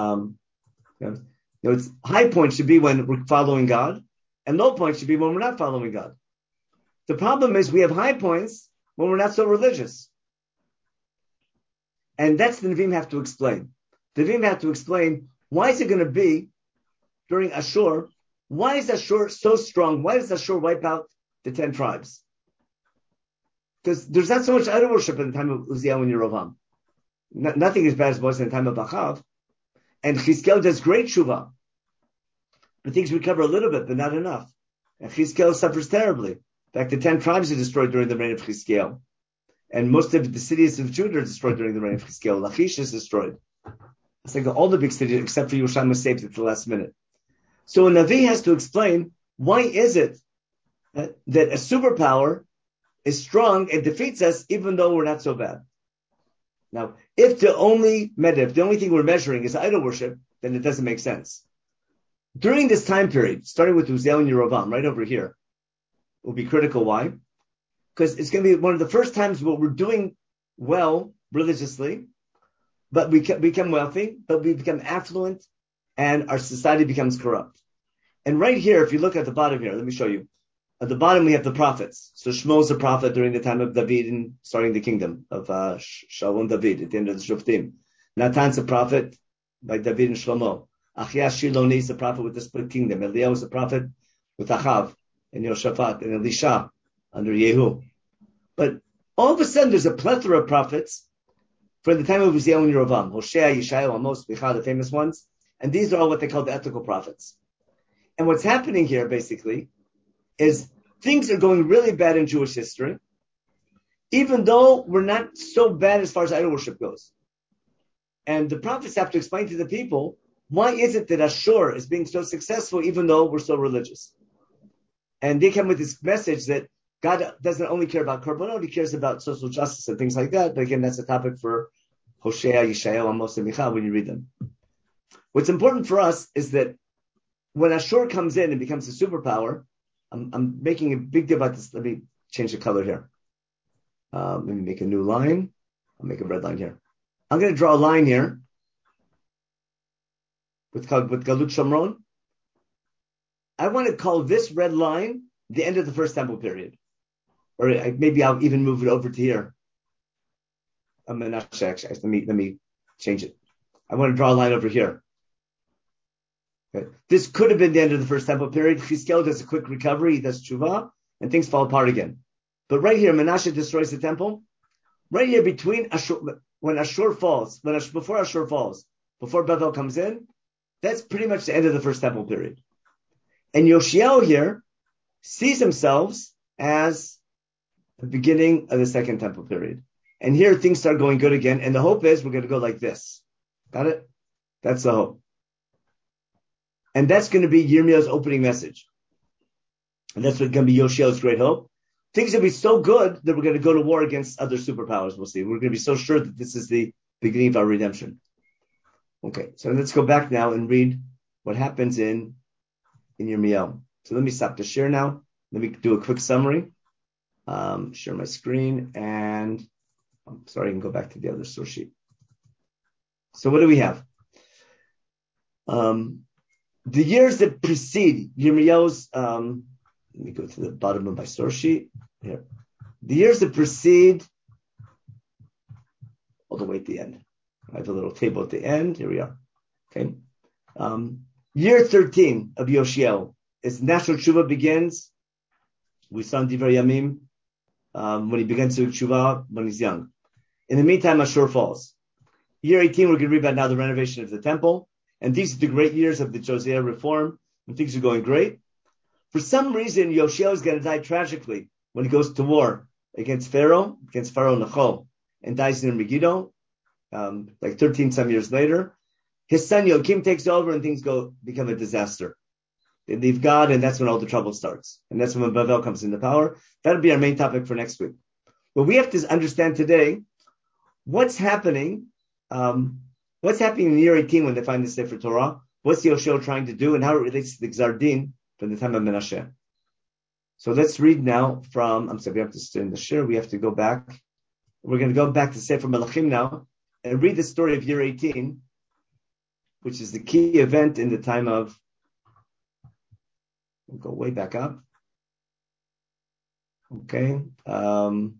it's high point should be when we're following God, and low point should be when we're not following God. The problem is we have high points when we're not so religious. And that's the Nevi'im have to explain. The Nevi'im have to explain, why is it going to be during Ashur? Why is Ashur so strong? Why does Ashur wipe out the 10 tribes? Because there's not so much idol worship in the time of Uzziah and Yerovam. Nothing as bad as it was in the time of Achav. And Chizkiel does great tshuva. But things recover a little bit, but not enough. And Chizkiel suffers terribly. In fact, the 10 tribes are destroyed during the reign of Chizkiel. And most of the cities of Judah are destroyed during the reign of Chizkiel. Lachish is destroyed. It's like all the big cities, except for Yerushalayim, was saved at the last minute. So a Navi has to explain, why is it that a superpower is strong and defeats us, even though we're not so bad? Now, if the only thing we're measuring is idol worship, then it doesn't make sense. During this time period, starting with Uzziah and Yerovam, right over here, will be critical. Why? Because it's going to be one of the first times where we're doing well religiously, but we become wealthy, but we become affluent, and our society becomes corrupt. And right here, if you look at the bottom here, let me show you. At the bottom, we have the prophets. So Shmuel's a prophet during the time of David and starting the kingdom of Shaul and David at the end of the Shoftim. Natan's a prophet by David and Shlomo. Achia Shiloni is a prophet with the split kingdom. Eliyahu was a prophet with Achav and Yoshaphat and Elisha under Yehu. But all of a sudden, there's a plethora of prophets for the time of Uzziah and Yerovam. Hosea, Yeshayahu, Amos, Micha, the famous ones. And these are all what they call the ethical prophets. And what's happening here, basically, is things are going really bad in Jewish history, even though we're not so bad as far as idol worship goes. And the prophets have to explain to the people, why is it that Ashur is being so successful, even though we're so religious? And they come with this message that God doesn't only care about korbanot, he cares about social justice and things like that. But again, that's a topic for Hosea, Yeshayahu, Amos, and Micha when you read them. What's important for us is that when Ashur comes in and becomes a superpower, I'm making a big deal about this. Let me change the color here. Let me make a new line. I'll make a red line here. I'm going to draw a line here with Galut Shomron. I want to call this red line the end of the first temple period. Or maybe I'll even move it over to here. Actually, let me change it. I want to draw a line over here. Okay. This could have been the end of the first temple period. Chizkiel does a quick recovery, he does tshuva, and things fall apart again. But right here, Menashe destroys the temple. Right here, between Ashur, when Ashur falls, before Ashur falls, before Bavel comes in, that's pretty much the end of the first temple period. And Yoshiyahu here sees himself as the beginning of the Second Temple period. And here things start going good again. And the hope is we're going to go like this. Got it? That's the hope. And that's going to be Yirmiyahu's opening message. And that's what's going to be Yoshiel's great hope. Things will be so good that we're going to go to war against other superpowers. We'll see. We're going to be so sure that this is the beginning of our redemption. Okay, so let's go back now and read what happens in Yirmiyahu. So let me stop the share now. Let me do a quick summary. Share my screen, and I'm sorry, I can go back to the other source sheet. So what do we have? The years that precede Yirmiyahu's, let me go to the bottom of my source sheet. Here. The years that precede, all the way at the end. I have a little table at the end. Here we are. Okay. Year 13 of Yoshiel, its national tshuva begins. We saw in Divrei Yamim when he begins to tshuva when he's young. In the meantime, Ashur falls. Year 18, we're going to read about now the renovation of the temple. And these are the great years of the Josiah reform, and things are going great. For some reason, Yoshiel is going to die tragically when he goes to war against Pharaoh Necho, and dies in Megiddo, like 13 some years later. His son Yoakim takes over, and things become a disaster. They leave God, and that's when all the trouble starts. And that's when Bavel comes into power. That'll be our main topic for next week. But we have to understand today what's happening. What's happening in year 18 when they find the Sefer Torah? What's Yoshiel trying to do, and how it relates to the Gzar Din from the time of Menashe? So let's read now from, I'm sorry, we have to stay in the shir. We have to go back. We're going to go back to Sefer Melachim now and read the story of year 18, which is the key event in the time of, we'll go way back up. Okay. There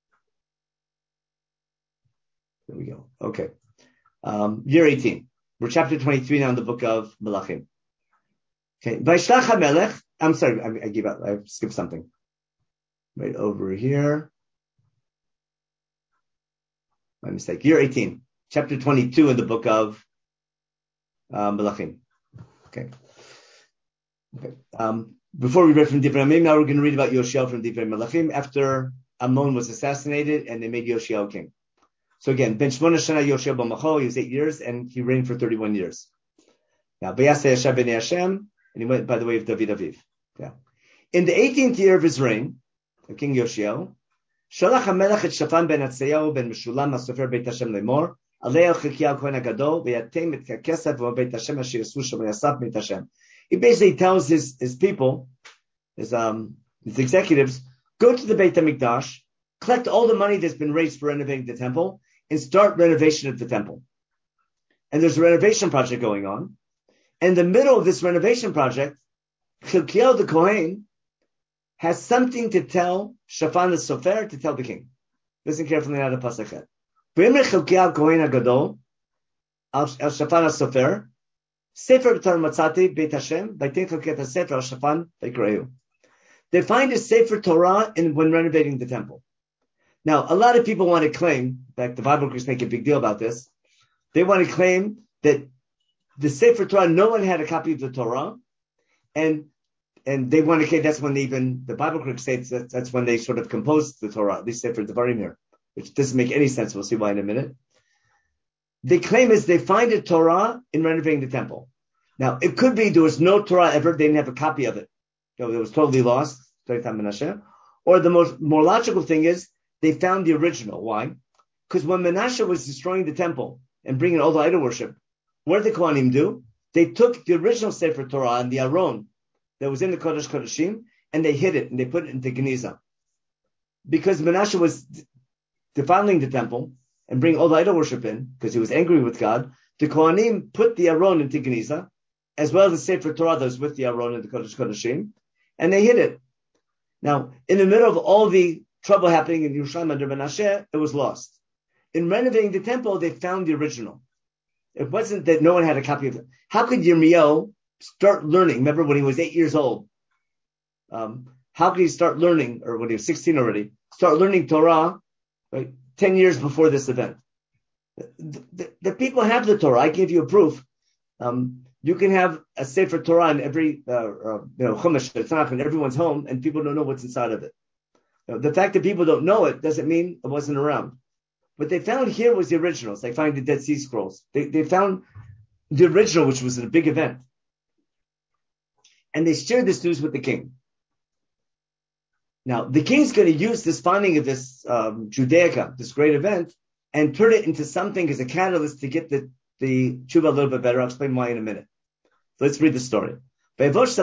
we go. Okay. Year 18. We're chapter 23 now in the book of Melachim. Okay. Vaishlach HaMelech. I'm sorry, I gave up. I skipped something. Right over here. My mistake. Year 18. Chapter 22 in the book of Melachim. Okay. Before we read from Divrei Yamim, now we're going to read about Yoshiel from Divrei Melachim after Ammon was assassinated and they made Yoshiel king. So again, Ben Shmona Shana Yoshiel B'Macho, he was 8 years and he reigned for 31 years. Now, B'Yaseh Yashav B'nei Hashem, and he went by the way of David Aviv. Yeah. In the 18th year of his reign, of King Yoshiel, Shalach HaMelech et Shaphan ben Atzayahu ben Meshulam HaSofer Beit Hashem Lemor, Alei al-Chikiyahu Kohen HaGadol, V'yatem et Kakesef V'Beit Hashem Asher Yasvu Shem V'Yasaf Beit Hashem. He basically tells his people, his executives, go to the Beit HaMikdash, collect all the money that's been raised for renovating the temple, and start renovation of the temple. And there's a renovation project going on. And in the middle of this renovation project, Chilkiel the Kohen has something to tell Shaphan the Sofer, to tell the king. Listen carefully now to Pasachet. V'imre Chilkiel Kohen HaGadol, al Shaphan HaSofer, Sefer Torah Matzati Beit Hashem, Baitin Chilkiel HaSefer al Shaphan V'Yikreu. They find a Sefer Torah when renovating the temple. Now, a lot of people want to claim, in fact, the Bible critics make a big deal about this. They want to claim that the Sefer Torah, no one had a copy of the Torah, and they want to say that's when the Bible critics say that's when they sort of composed the Torah, at least Sefer Devarim here, which doesn't make any sense. We'll see why in a minute. They claim is they find a Torah in renovating the temple. Now, it could be there was no Torah ever, they didn't have a copy of it. It was totally lost, or the more logical thing is, they found the original. Why? Because when Menashe was destroying the temple and bringing all the idol worship, what did the Kohanim do? They took the original Sefer Torah and the Aron that was in the Kodesh Kodeshim, and they hid it and they put it into Geniza. Because Menashe was defiling the temple and bringing all the idol worship in, because he was angry with God, the Kohanim put the Aron into Geniza, as well as the Sefer Torah that was with the Aron and the Kodesh Kodeshim, and they hid it. Now, in the middle of all the trouble happening in Yerushalayim under Menashe, it was lost. In renovating the temple, they found the original. It wasn't that no one had a copy of it. How could Yirmiyahu start learning? Remember when he was 8 years old? How could he start learning, or when he was 16 already, start learning Torah, right, 10 years before this event? The people have the Torah. I gave you a proof. You can have a Sefer Torah in every Chumash, it's not in everyone's home, and people don't know what's inside of it. The fact that people don't know it doesn't mean it wasn't around. What they found here was the originals. They find the Dead Sea Scrolls. They found the original, which was a big event. And they shared this news with the king. Now, the king's going to use this finding of this Judaica, this great event, and turn it into something as a catalyst to get the tshuva a little bit better. I'll explain why in a minute. So let's read the story. He gives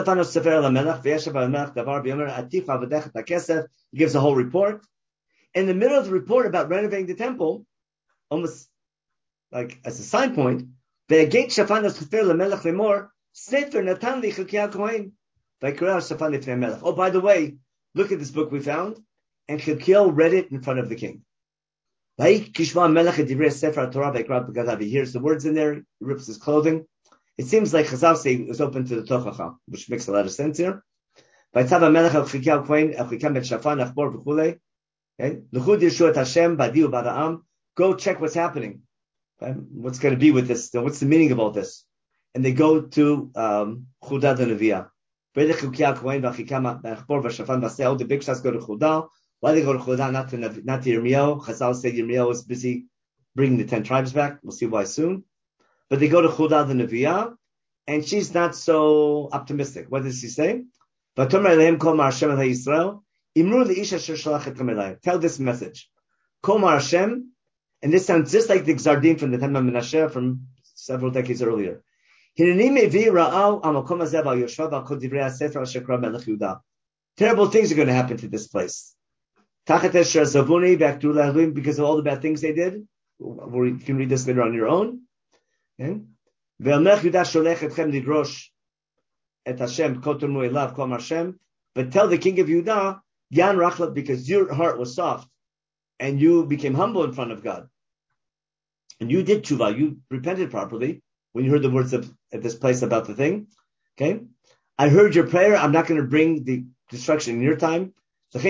a whole report. In the middle of the report about renovating the temple, almost like as a sign point, oh, by the way, look at this book we found. And Chilkiel read it in front of the king. He hears the words in there, he rips his clothing. It seems like Chazal say it was open to the Tochacha, which makes a lot of sense here. Okay? Go check what's happening. Okay? What's going to be with this? What's the meaning of all this? And they go to Chudah the Neviah. The big shots go to Chudah. Why they go to Chudah, not to Yirmiyahu? Chazal say Yirmiyahu was busy bringing the 10 tribes back. We'll see why soon. But they go to Chudah the Neviah, and she's not so optimistic. What does she say? Tell this message. Komar Hashem, and this sounds just like the Gzardin from the time of Menashe from several decades earlier. Terrible things are going to happen to this place. Because of all the bad things they did. You can read this later on your own. Okay? But tell the king of Yehuda, Yan Rachlat, because your heart was soft and you became humble in front of God. And you did tshuva, you repented properly when you heard the words at this place about the thing. Okay? I heard your prayer, I'm not going to bring the destruction in your time. It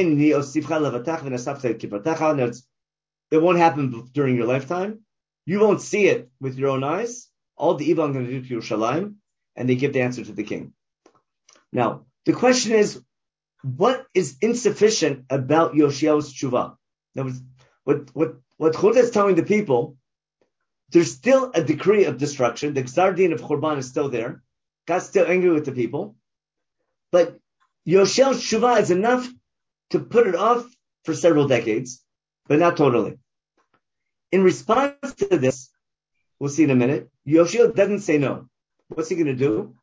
won't happen during your lifetime. You won't see it with your own eyes. All the evil I'm going to do to Yerushalayim, and they give the answer to the king. Now, the question is, what is insufficient about Yoshia's tshuva? Now, what Chudah is telling the people, there's still a decree of destruction. The Gzar Din of Churban is still there. God's still angry with the people. But Yoshia's tshuva is enough to put it off for several decades, but not totally. In response to this, we'll see in a minute, Yoshia doesn't say no. What's he going to do?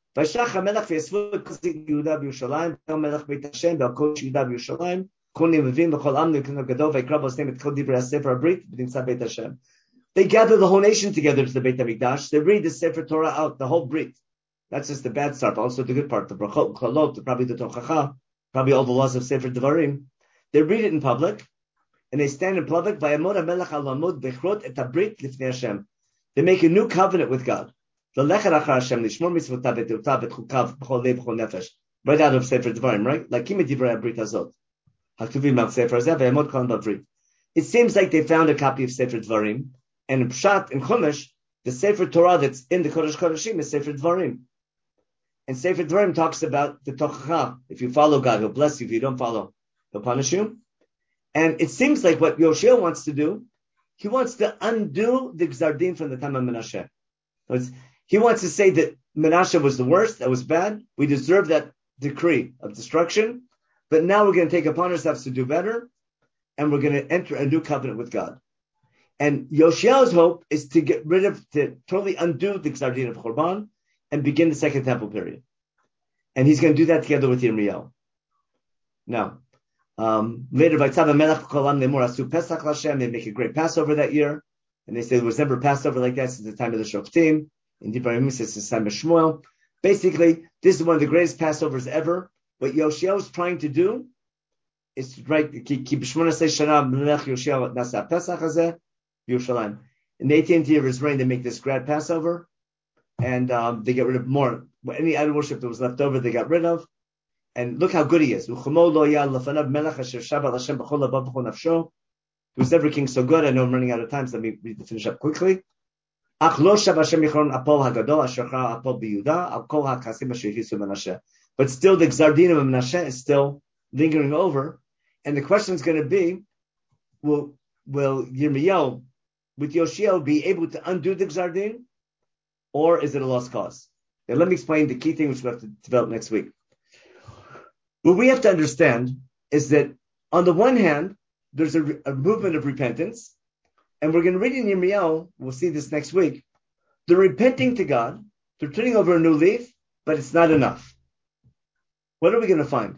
They gather the whole nation together to the Beit HaMikdash. They read the Sefer Torah out, the whole Brit. That's just the bad part, also the good part, the Brachot, Klalot, probably the Tochacha, probably all the laws of Sefer Devarim. They read it in public, and they stand in public. They make a new covenant with God. Right out of Sefer Devarim, right? Like it seems like they found a copy of Sefer Devarim, and in Pshat and Chumash, the Sefer Torah that's in the Kodesh Kodeshim is Sefer Devarim. And Sefer Devarim talks about the Tochacha. If you follow God, He'll bless you. If you don't follow, He'll punish you. And it seems like what Yoshia wants to do, he wants to undo the Gzar Din from the time of Menashe. He wants to say that Menashe was the worst, that was bad. We deserve that decree of destruction. But now we're going to take upon ourselves to do better, and we're going to enter a new covenant with God. And Yoshia's hope is to to totally undo the Gzar Din of Churban and begin the Second Temple period. And he's going to do that together with Yirmiyahu. Now, later, they make a great Passover that year. And they say there was never a Passover like that since the time of the Shoftim. In Devarim, since the time of Shmuel. Basically, this is one of the greatest Passovers ever. What Yoshia is trying to do is to write, in the 18th year of his reign, they make this grand Passover. And they get rid of more. Any idol worship that was left over, they got rid of. And look how good he is. There was never a king so good. I know I'm running out of time, so let me finish up quickly. But still, the Gzar Din of Menashe is still lingering over, And the question is going to be, will Yirmiyahu with Yoshio be able to undo the Gzar Din, or is it a lost cause? Now, let me explain the key thing which we have to develop next week. What we have to understand is that on the one hand, there's a movement of repentance, and we're going to read in Yirmiyahu, we'll see this next week, they're repenting to God, they're turning over a new leaf, but it's not enough. What are we going to find?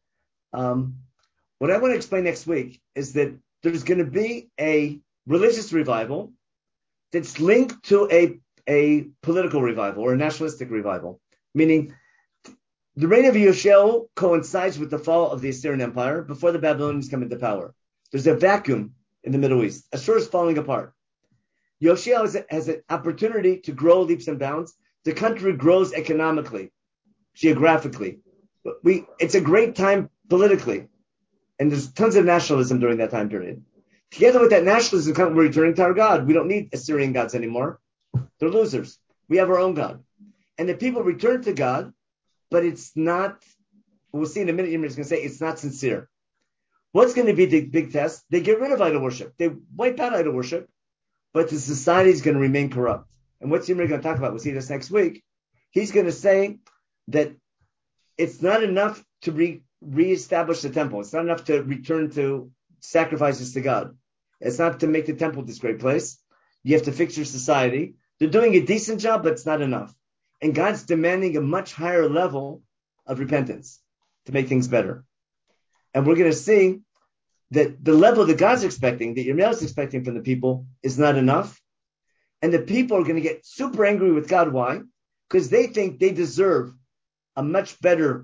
What I want to explain next week is that there's going to be a religious revival that's linked to a political revival or a nationalistic revival, meaning the reign of Yoshio coincides with the fall of the Assyrian Empire before the Babylonians come into power. There's a vacuum in the Middle East. Assur is falling apart. Yoshio has an opportunity to grow leaps and bounds. The country grows economically, geographically. It's a great time politically, and there's tons of nationalism during that time period. Together with that nationalism, we're returning to our God. We don't need Assyrian gods anymore. They're losers. We have our own God. And the people return to God, but it's not, we'll see in a minute, Yirmiyahu is going to say, it's not sincere. What's going to be the big test? They get rid of idol worship. They wipe out idol worship, but the society is going to remain corrupt. And what's Yirmiyahu going to talk about? We'll see this next week. He's going to say that it's not enough to reestablish the temple. It's not enough to return to sacrifices to God. It's not to make the temple this great place. You have to fix your society. They're doing a decent job, but it's not enough. And God's demanding a much higher level of repentance to make things better. And we're going to see that the level that God's expecting, that Yirmiyahu is expecting from the people, is not enough. And the people are going to get super angry with God. Why? Because they think they deserve a much better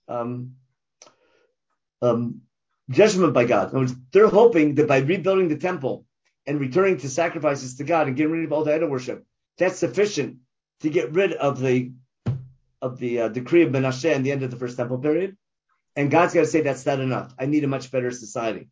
judgment by God. In other words, they're hoping that by rebuilding the temple and returning to sacrifices to God and getting rid of all the idol worship, that's sufficient to get rid of the decree of Menashe and the end of the first temple period. And God's got to say that's not enough. I need a much better society.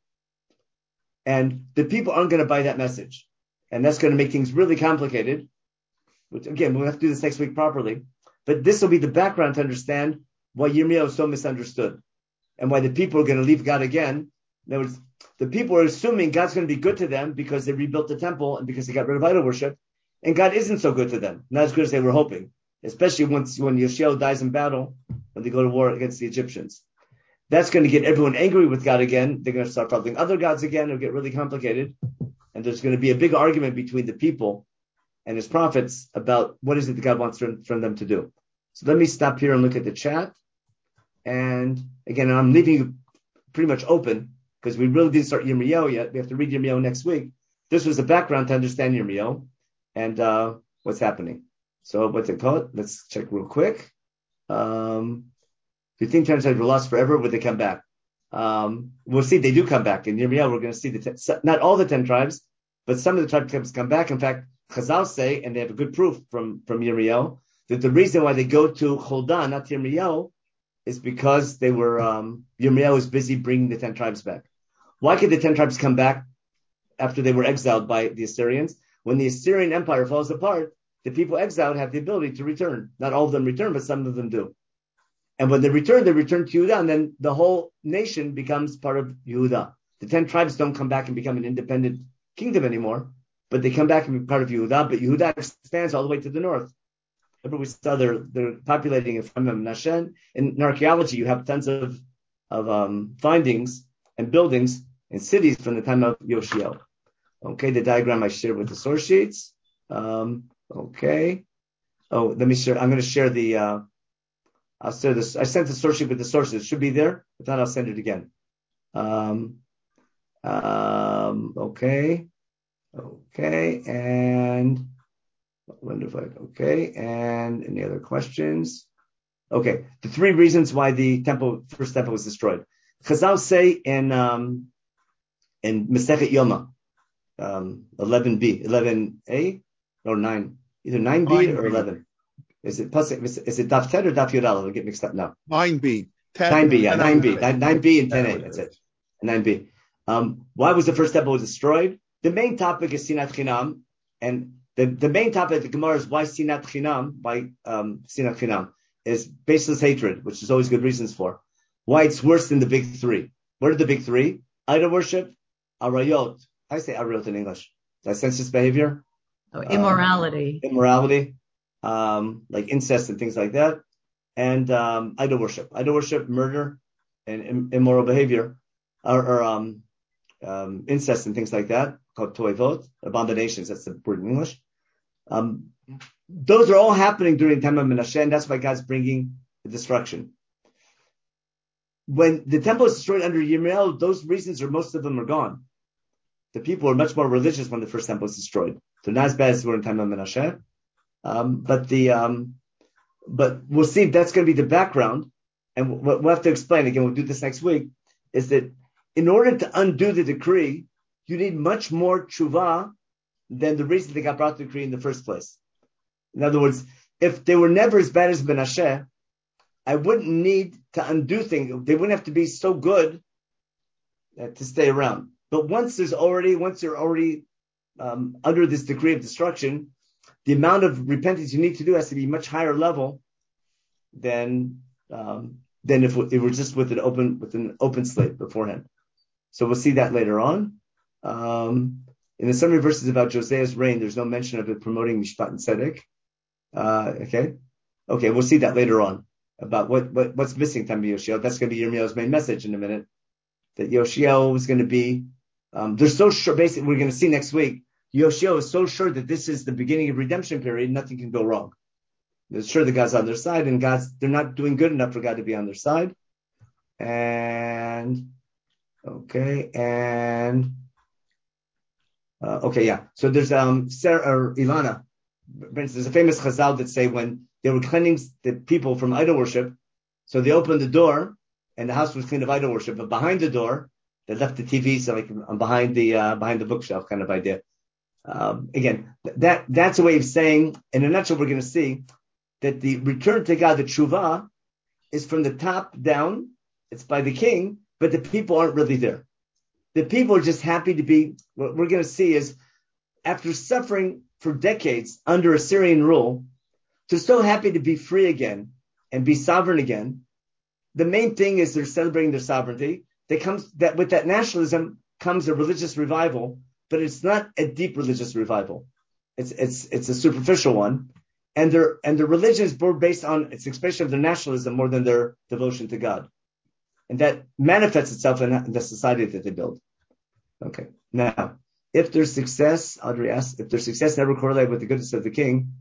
And the people aren't going to buy that message. And that's going to make things really complicated, which again, we'll have to do this next week properly. But this will be the background to understand why Yirmiyahu is so misunderstood and why the people are going to leave God again. In other words, the people are assuming God's going to be good to them because they rebuilt the temple and because they got rid of idol worship. And God isn't so good to them, not as good as they were hoping, especially when Yoshio dies in battle, when they go to war against the Egyptians. That's going to get everyone angry with God again. They're going to start following other gods again. It'll get really complicated. And there's going to be a big argument between the people and his prophets about what is it that God wants from them to do. So let me stop here and look at the chat. And again, I'm leaving you pretty much open because we really didn't start Yirmiyahu yet. We have to read Yirmiyahu next week. This was the background to understand Yirmiyahu and what's happening. So what's it called? Let's check real quick. Do you think 10 tribes were lost forever? Would they come back? We'll see. They do come back. In Yirmiyahu, we're going to see not all the 10 tribes, but some of the tribes come back. In fact, Chazal say, and they have a good proof from Yirmiyahu, that the reason why they go to Choldan, not Yirmiyahu, is because they were Yirmiyahu was busy bringing the 10 tribes back. Why could the 10 tribes come back after they were exiled by the Assyrians? When the Assyrian Empire falls apart, the people exiled have the ability to return. Not all of them return, but some of them do. And when they return to Yehuda, and then the whole nation becomes part of Yehuda. The 10 tribes don't come back and become an independent kingdom anymore, but they come back and be part of Yehuda. But Yehuda expands all the way to the north. Remember, we saw they're populating it from Menashe. In archaeology, you have tons of findings and buildings and cities from the time of Yoshio. Okay, the diagram I shared with the source sheets. Okay. Oh, let me share. I'm going to share the. I'll share this. I sent the source sheet with the sources. It should be there. If not, I'll send it again. Okay. Okay. And wonderful. Okay. And any other questions? Okay. The 3 reasons why the first temple was destroyed. Chazal say in Masechet Yoma, 11b, 11a or 9, either 9b or 11. Is it Daf 10 or Daf Yodal? I'll get mixed up now. 9b. 9b, yeah, 9b. 9b and 10a, that's it. 9b. Why was the first temple destroyed? The main topic is Sinat Chinam, and the main topic of the Gemara is why Sinat Chinam, Sinat Chinam, is baseless hatred, which there's always good reasons for. Why it's worse than the big 3. What are the big three? Idol worship, arayot. I say arayot in English. Licentious behavior. Immorality. Immorality, like incest and things like that. And idol worship. Idol worship, murder, and immoral behavior. Or incest and things like that, called toivot, abominations, that's the word in English. Those are all happening during the time of Menashe, and that's why God's bringing the destruction. When the temple is destroyed under Yirmiyahu, those reasons, or most of them, are gone. The people were much more religious when the first temple was destroyed. So not as bad as they were in the time of Menashe. But we'll see if that's going to be the background. And what we'll have to explain, again, we'll do this next week, is that in order to undo the decree, you need much more tshuva than the reason they got brought the decree in the first place. In other words, if they were never as bad as Menashe, I wouldn't need to undo things. They wouldn't have to be so good to stay around. But once you're already under this decree of destruction, the amount of repentance you need to do has to be much higher level than if it were just with an open slate beforehand. So we'll see that later on. In the summary verses about Josiah's reign, there's no mention of it promoting Mishpat and Tzedek. Okay, we'll see that later on about what's missing from Yoshiel. That's going to be Yirmiyahu's main message in a minute. That Yoshiel is going to be, they're so sure, basically, we're going to see next week, Yoshiel is so sure that this is the beginning of redemption period, nothing can go wrong. They're sure that God's on their side, and they're not doing good enough for God to be on their side. So there's Sarah or Ilana. There's a famous chazal that say when they were cleansing the people from idol worship, so they opened the door and the house was clean of idol worship, but behind the door they left the TV, so like behind the bookshelf kind of idea. Again, that's a way of saying, in a nutshell, we're going to see that the return to God, the tshuva, is from the top down. It's by the king, but the people aren't really there. The people are just happy to be. What we're going to see is, after suffering for decades under Assyrian rule, they're so happy to be free again and be sovereign again. The main thing is they're celebrating their sovereignty. With that nationalism comes a religious revival, but it's not a deep religious revival. It's a superficial one, and their religion is more based on its expression of their nationalism more than their devotion to God, and that manifests itself in the society that they build. Okay, now if their success, Audrey asks, if their success never correlated with the goodness of the king,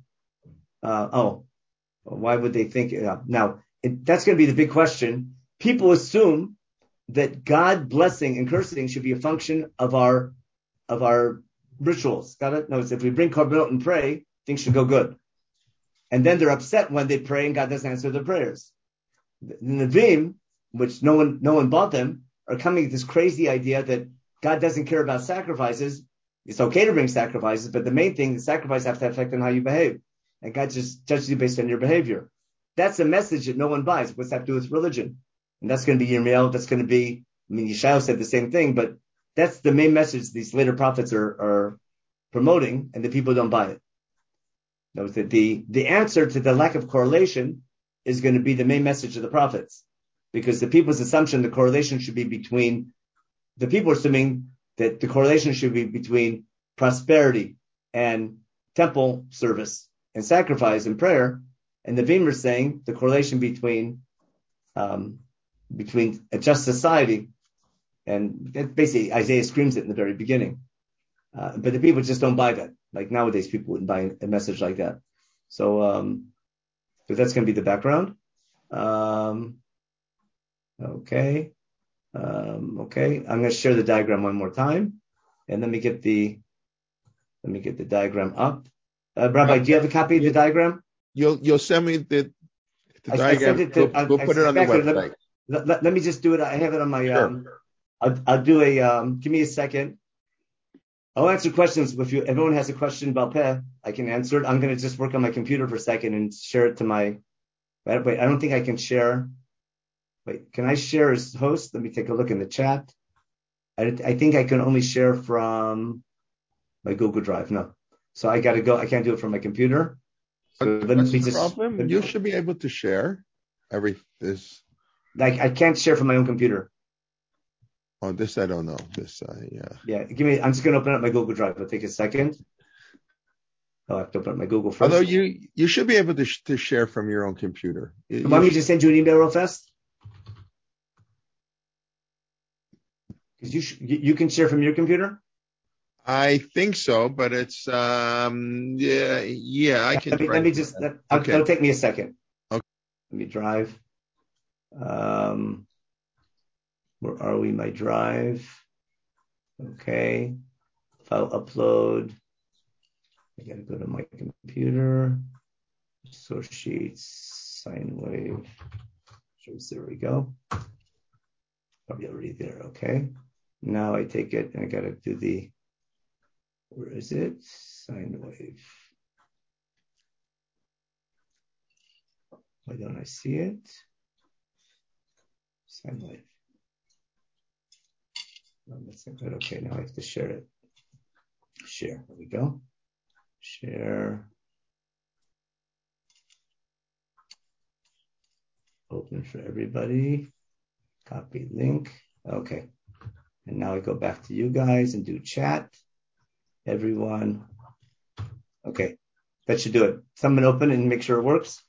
why would they think? That's going to be the big question. People assume that God blessing and cursing should be a function of our rituals. Got it? No, if we bring korbanot and pray, things should go good. And then they're upset when they pray and God doesn't answer their prayers. The Nevi'im, which no one bought them, are coming with this crazy idea that God doesn't care about sacrifices. It's okay to bring sacrifices, but the main thing, the sacrifice have to affect on how you behave. And God just judges you based on your behavior. That's a message that no one buys. What's that to do with religion? And that's going to be Yirmiyahu. That's going to be, Yeshayahu said the same thing, but that's the main message these later prophets are promoting, and the people don't buy it. Notice that the answer to the lack of correlation is going to be the main message of the prophets, because the people's assumption the correlation should be between, the people are assuming that the correlation should be between prosperity and temple service and sacrifice and prayer, and the Nevi'im are saying the correlation between a just society, and that basically Isaiah screams it in the very beginning. But the people just don't buy that. Like nowadays, people wouldn't buy a message like that. So that's going to be the background. Okay. I'm going to share the diagram one more time, and let me get the diagram up. Rabbi, do you have a copy of the diagram? You'll send me the diagram. We'll put it on the website. Let me just do it. I have it on my. Sure. I'll do a. Give me a second. I'll answer questions. If everyone has a question about Peh, I can answer it. I'm going to just work on my computer for a second and share it to my. Wait, I don't think I can share. Wait, can I share as host? Let me take a look in the chat. I think I can only share from my Google Drive. No, so I got to go. I can't do it from my computer. So What's the problem? You should be able to share this. Like I can't share from my own computer. Oh, this I don't know. This, yeah. Yeah, I'm just going to open up my Google Drive. It'll take a second. I'll have to open up my Google first. Although you should be able to share from your own computer. Want me to just send you an email real fast? Because you can share from your computer? I think so, but it's I can. Let me just. Okay. It'll take me a second. Okay. Let me drive. Where are we? My drive. Okay. File upload. I gotta go to my computer. Source sheets, sine wave. There we go. Probably already there. Okay. Now I take it and I gotta do the. Where is it? Sine wave. Why don't I see it? Sine wave. No, that's not good. Okay, now I have to share it. Share. There we go. Share. Open for everybody. Copy link. Okay. And now I go back to you guys and do chat. Everyone. Okay. That should do it. Someone open and make sure it works.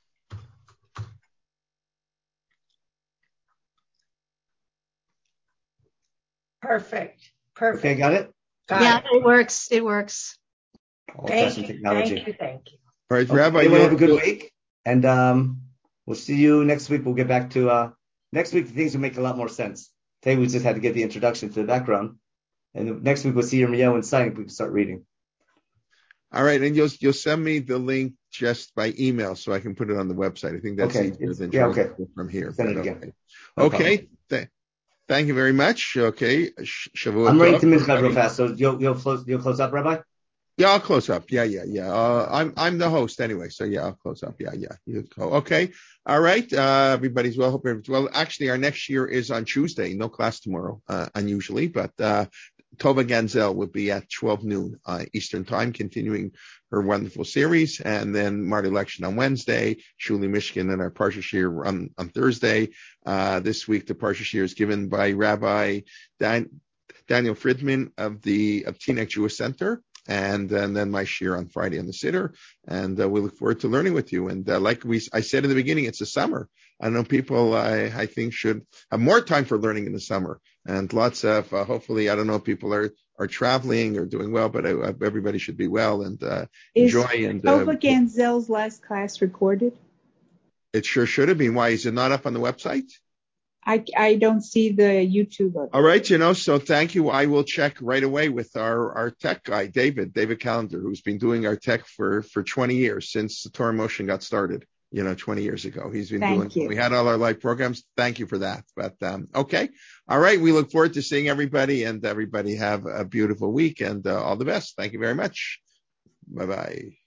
Perfect. Okay, got it? Got it. It works. It works. Old-fashioned technology. Thank you. All right, Rabbi, everyone have a good week. And we'll see you next week. We'll get back to next week. Things will make a lot more sense. Today we just had to get the introduction to the background. And next week we'll see Yirmiyahu and Sign. We can start reading. All right, and you'll send me the link just by email so I can put it on the website. I think that's easier than trying to go from here. Send it again. Okay. Thank you very much. Okay. Shavua I'm ready to mincha real fast. So you'll close up, Rabbi? Yeah, I'll close up. Yeah. I'm the host anyway, so yeah, I'll close up. Yeah. You go. Okay. All right. Everybody's well. Hope everybody's well. Actually, our next year is on Tuesday. No class tomorrow, unusually, but Tova Ganzel will be at 12 noon Eastern time, continuing her wonderful series, and then Marty Lection on Wednesday, Shuli Mishkin and our Parsha Shir on Thursday. This week, the Parsha Shir is given by Rabbi Daniel Friedman of Teaneck Jewish Center. And then my shir on Friday on the Siddur, and we look forward to learning with you. And like I said in the beginning, it's a summer. I know people I think should have more time for learning in the summer, and lots of hopefully, I don't know if people are traveling or doing well, but everybody should be well and enjoy. And Tova Ganzel's last class recorded? It sure should have been. Why is it not up on the website? I don't see the YouTube of it. All right, so thank you. I will check right away with our tech guy, David Callender, who's been doing our tech for 20 years, since the Torah Motion got started, 20 years ago. He's been we had all our live programs. Thank you for that. But, okay. All right. We look forward to seeing everybody, and everybody have a beautiful week, and all the best. Thank you very much. Bye-bye.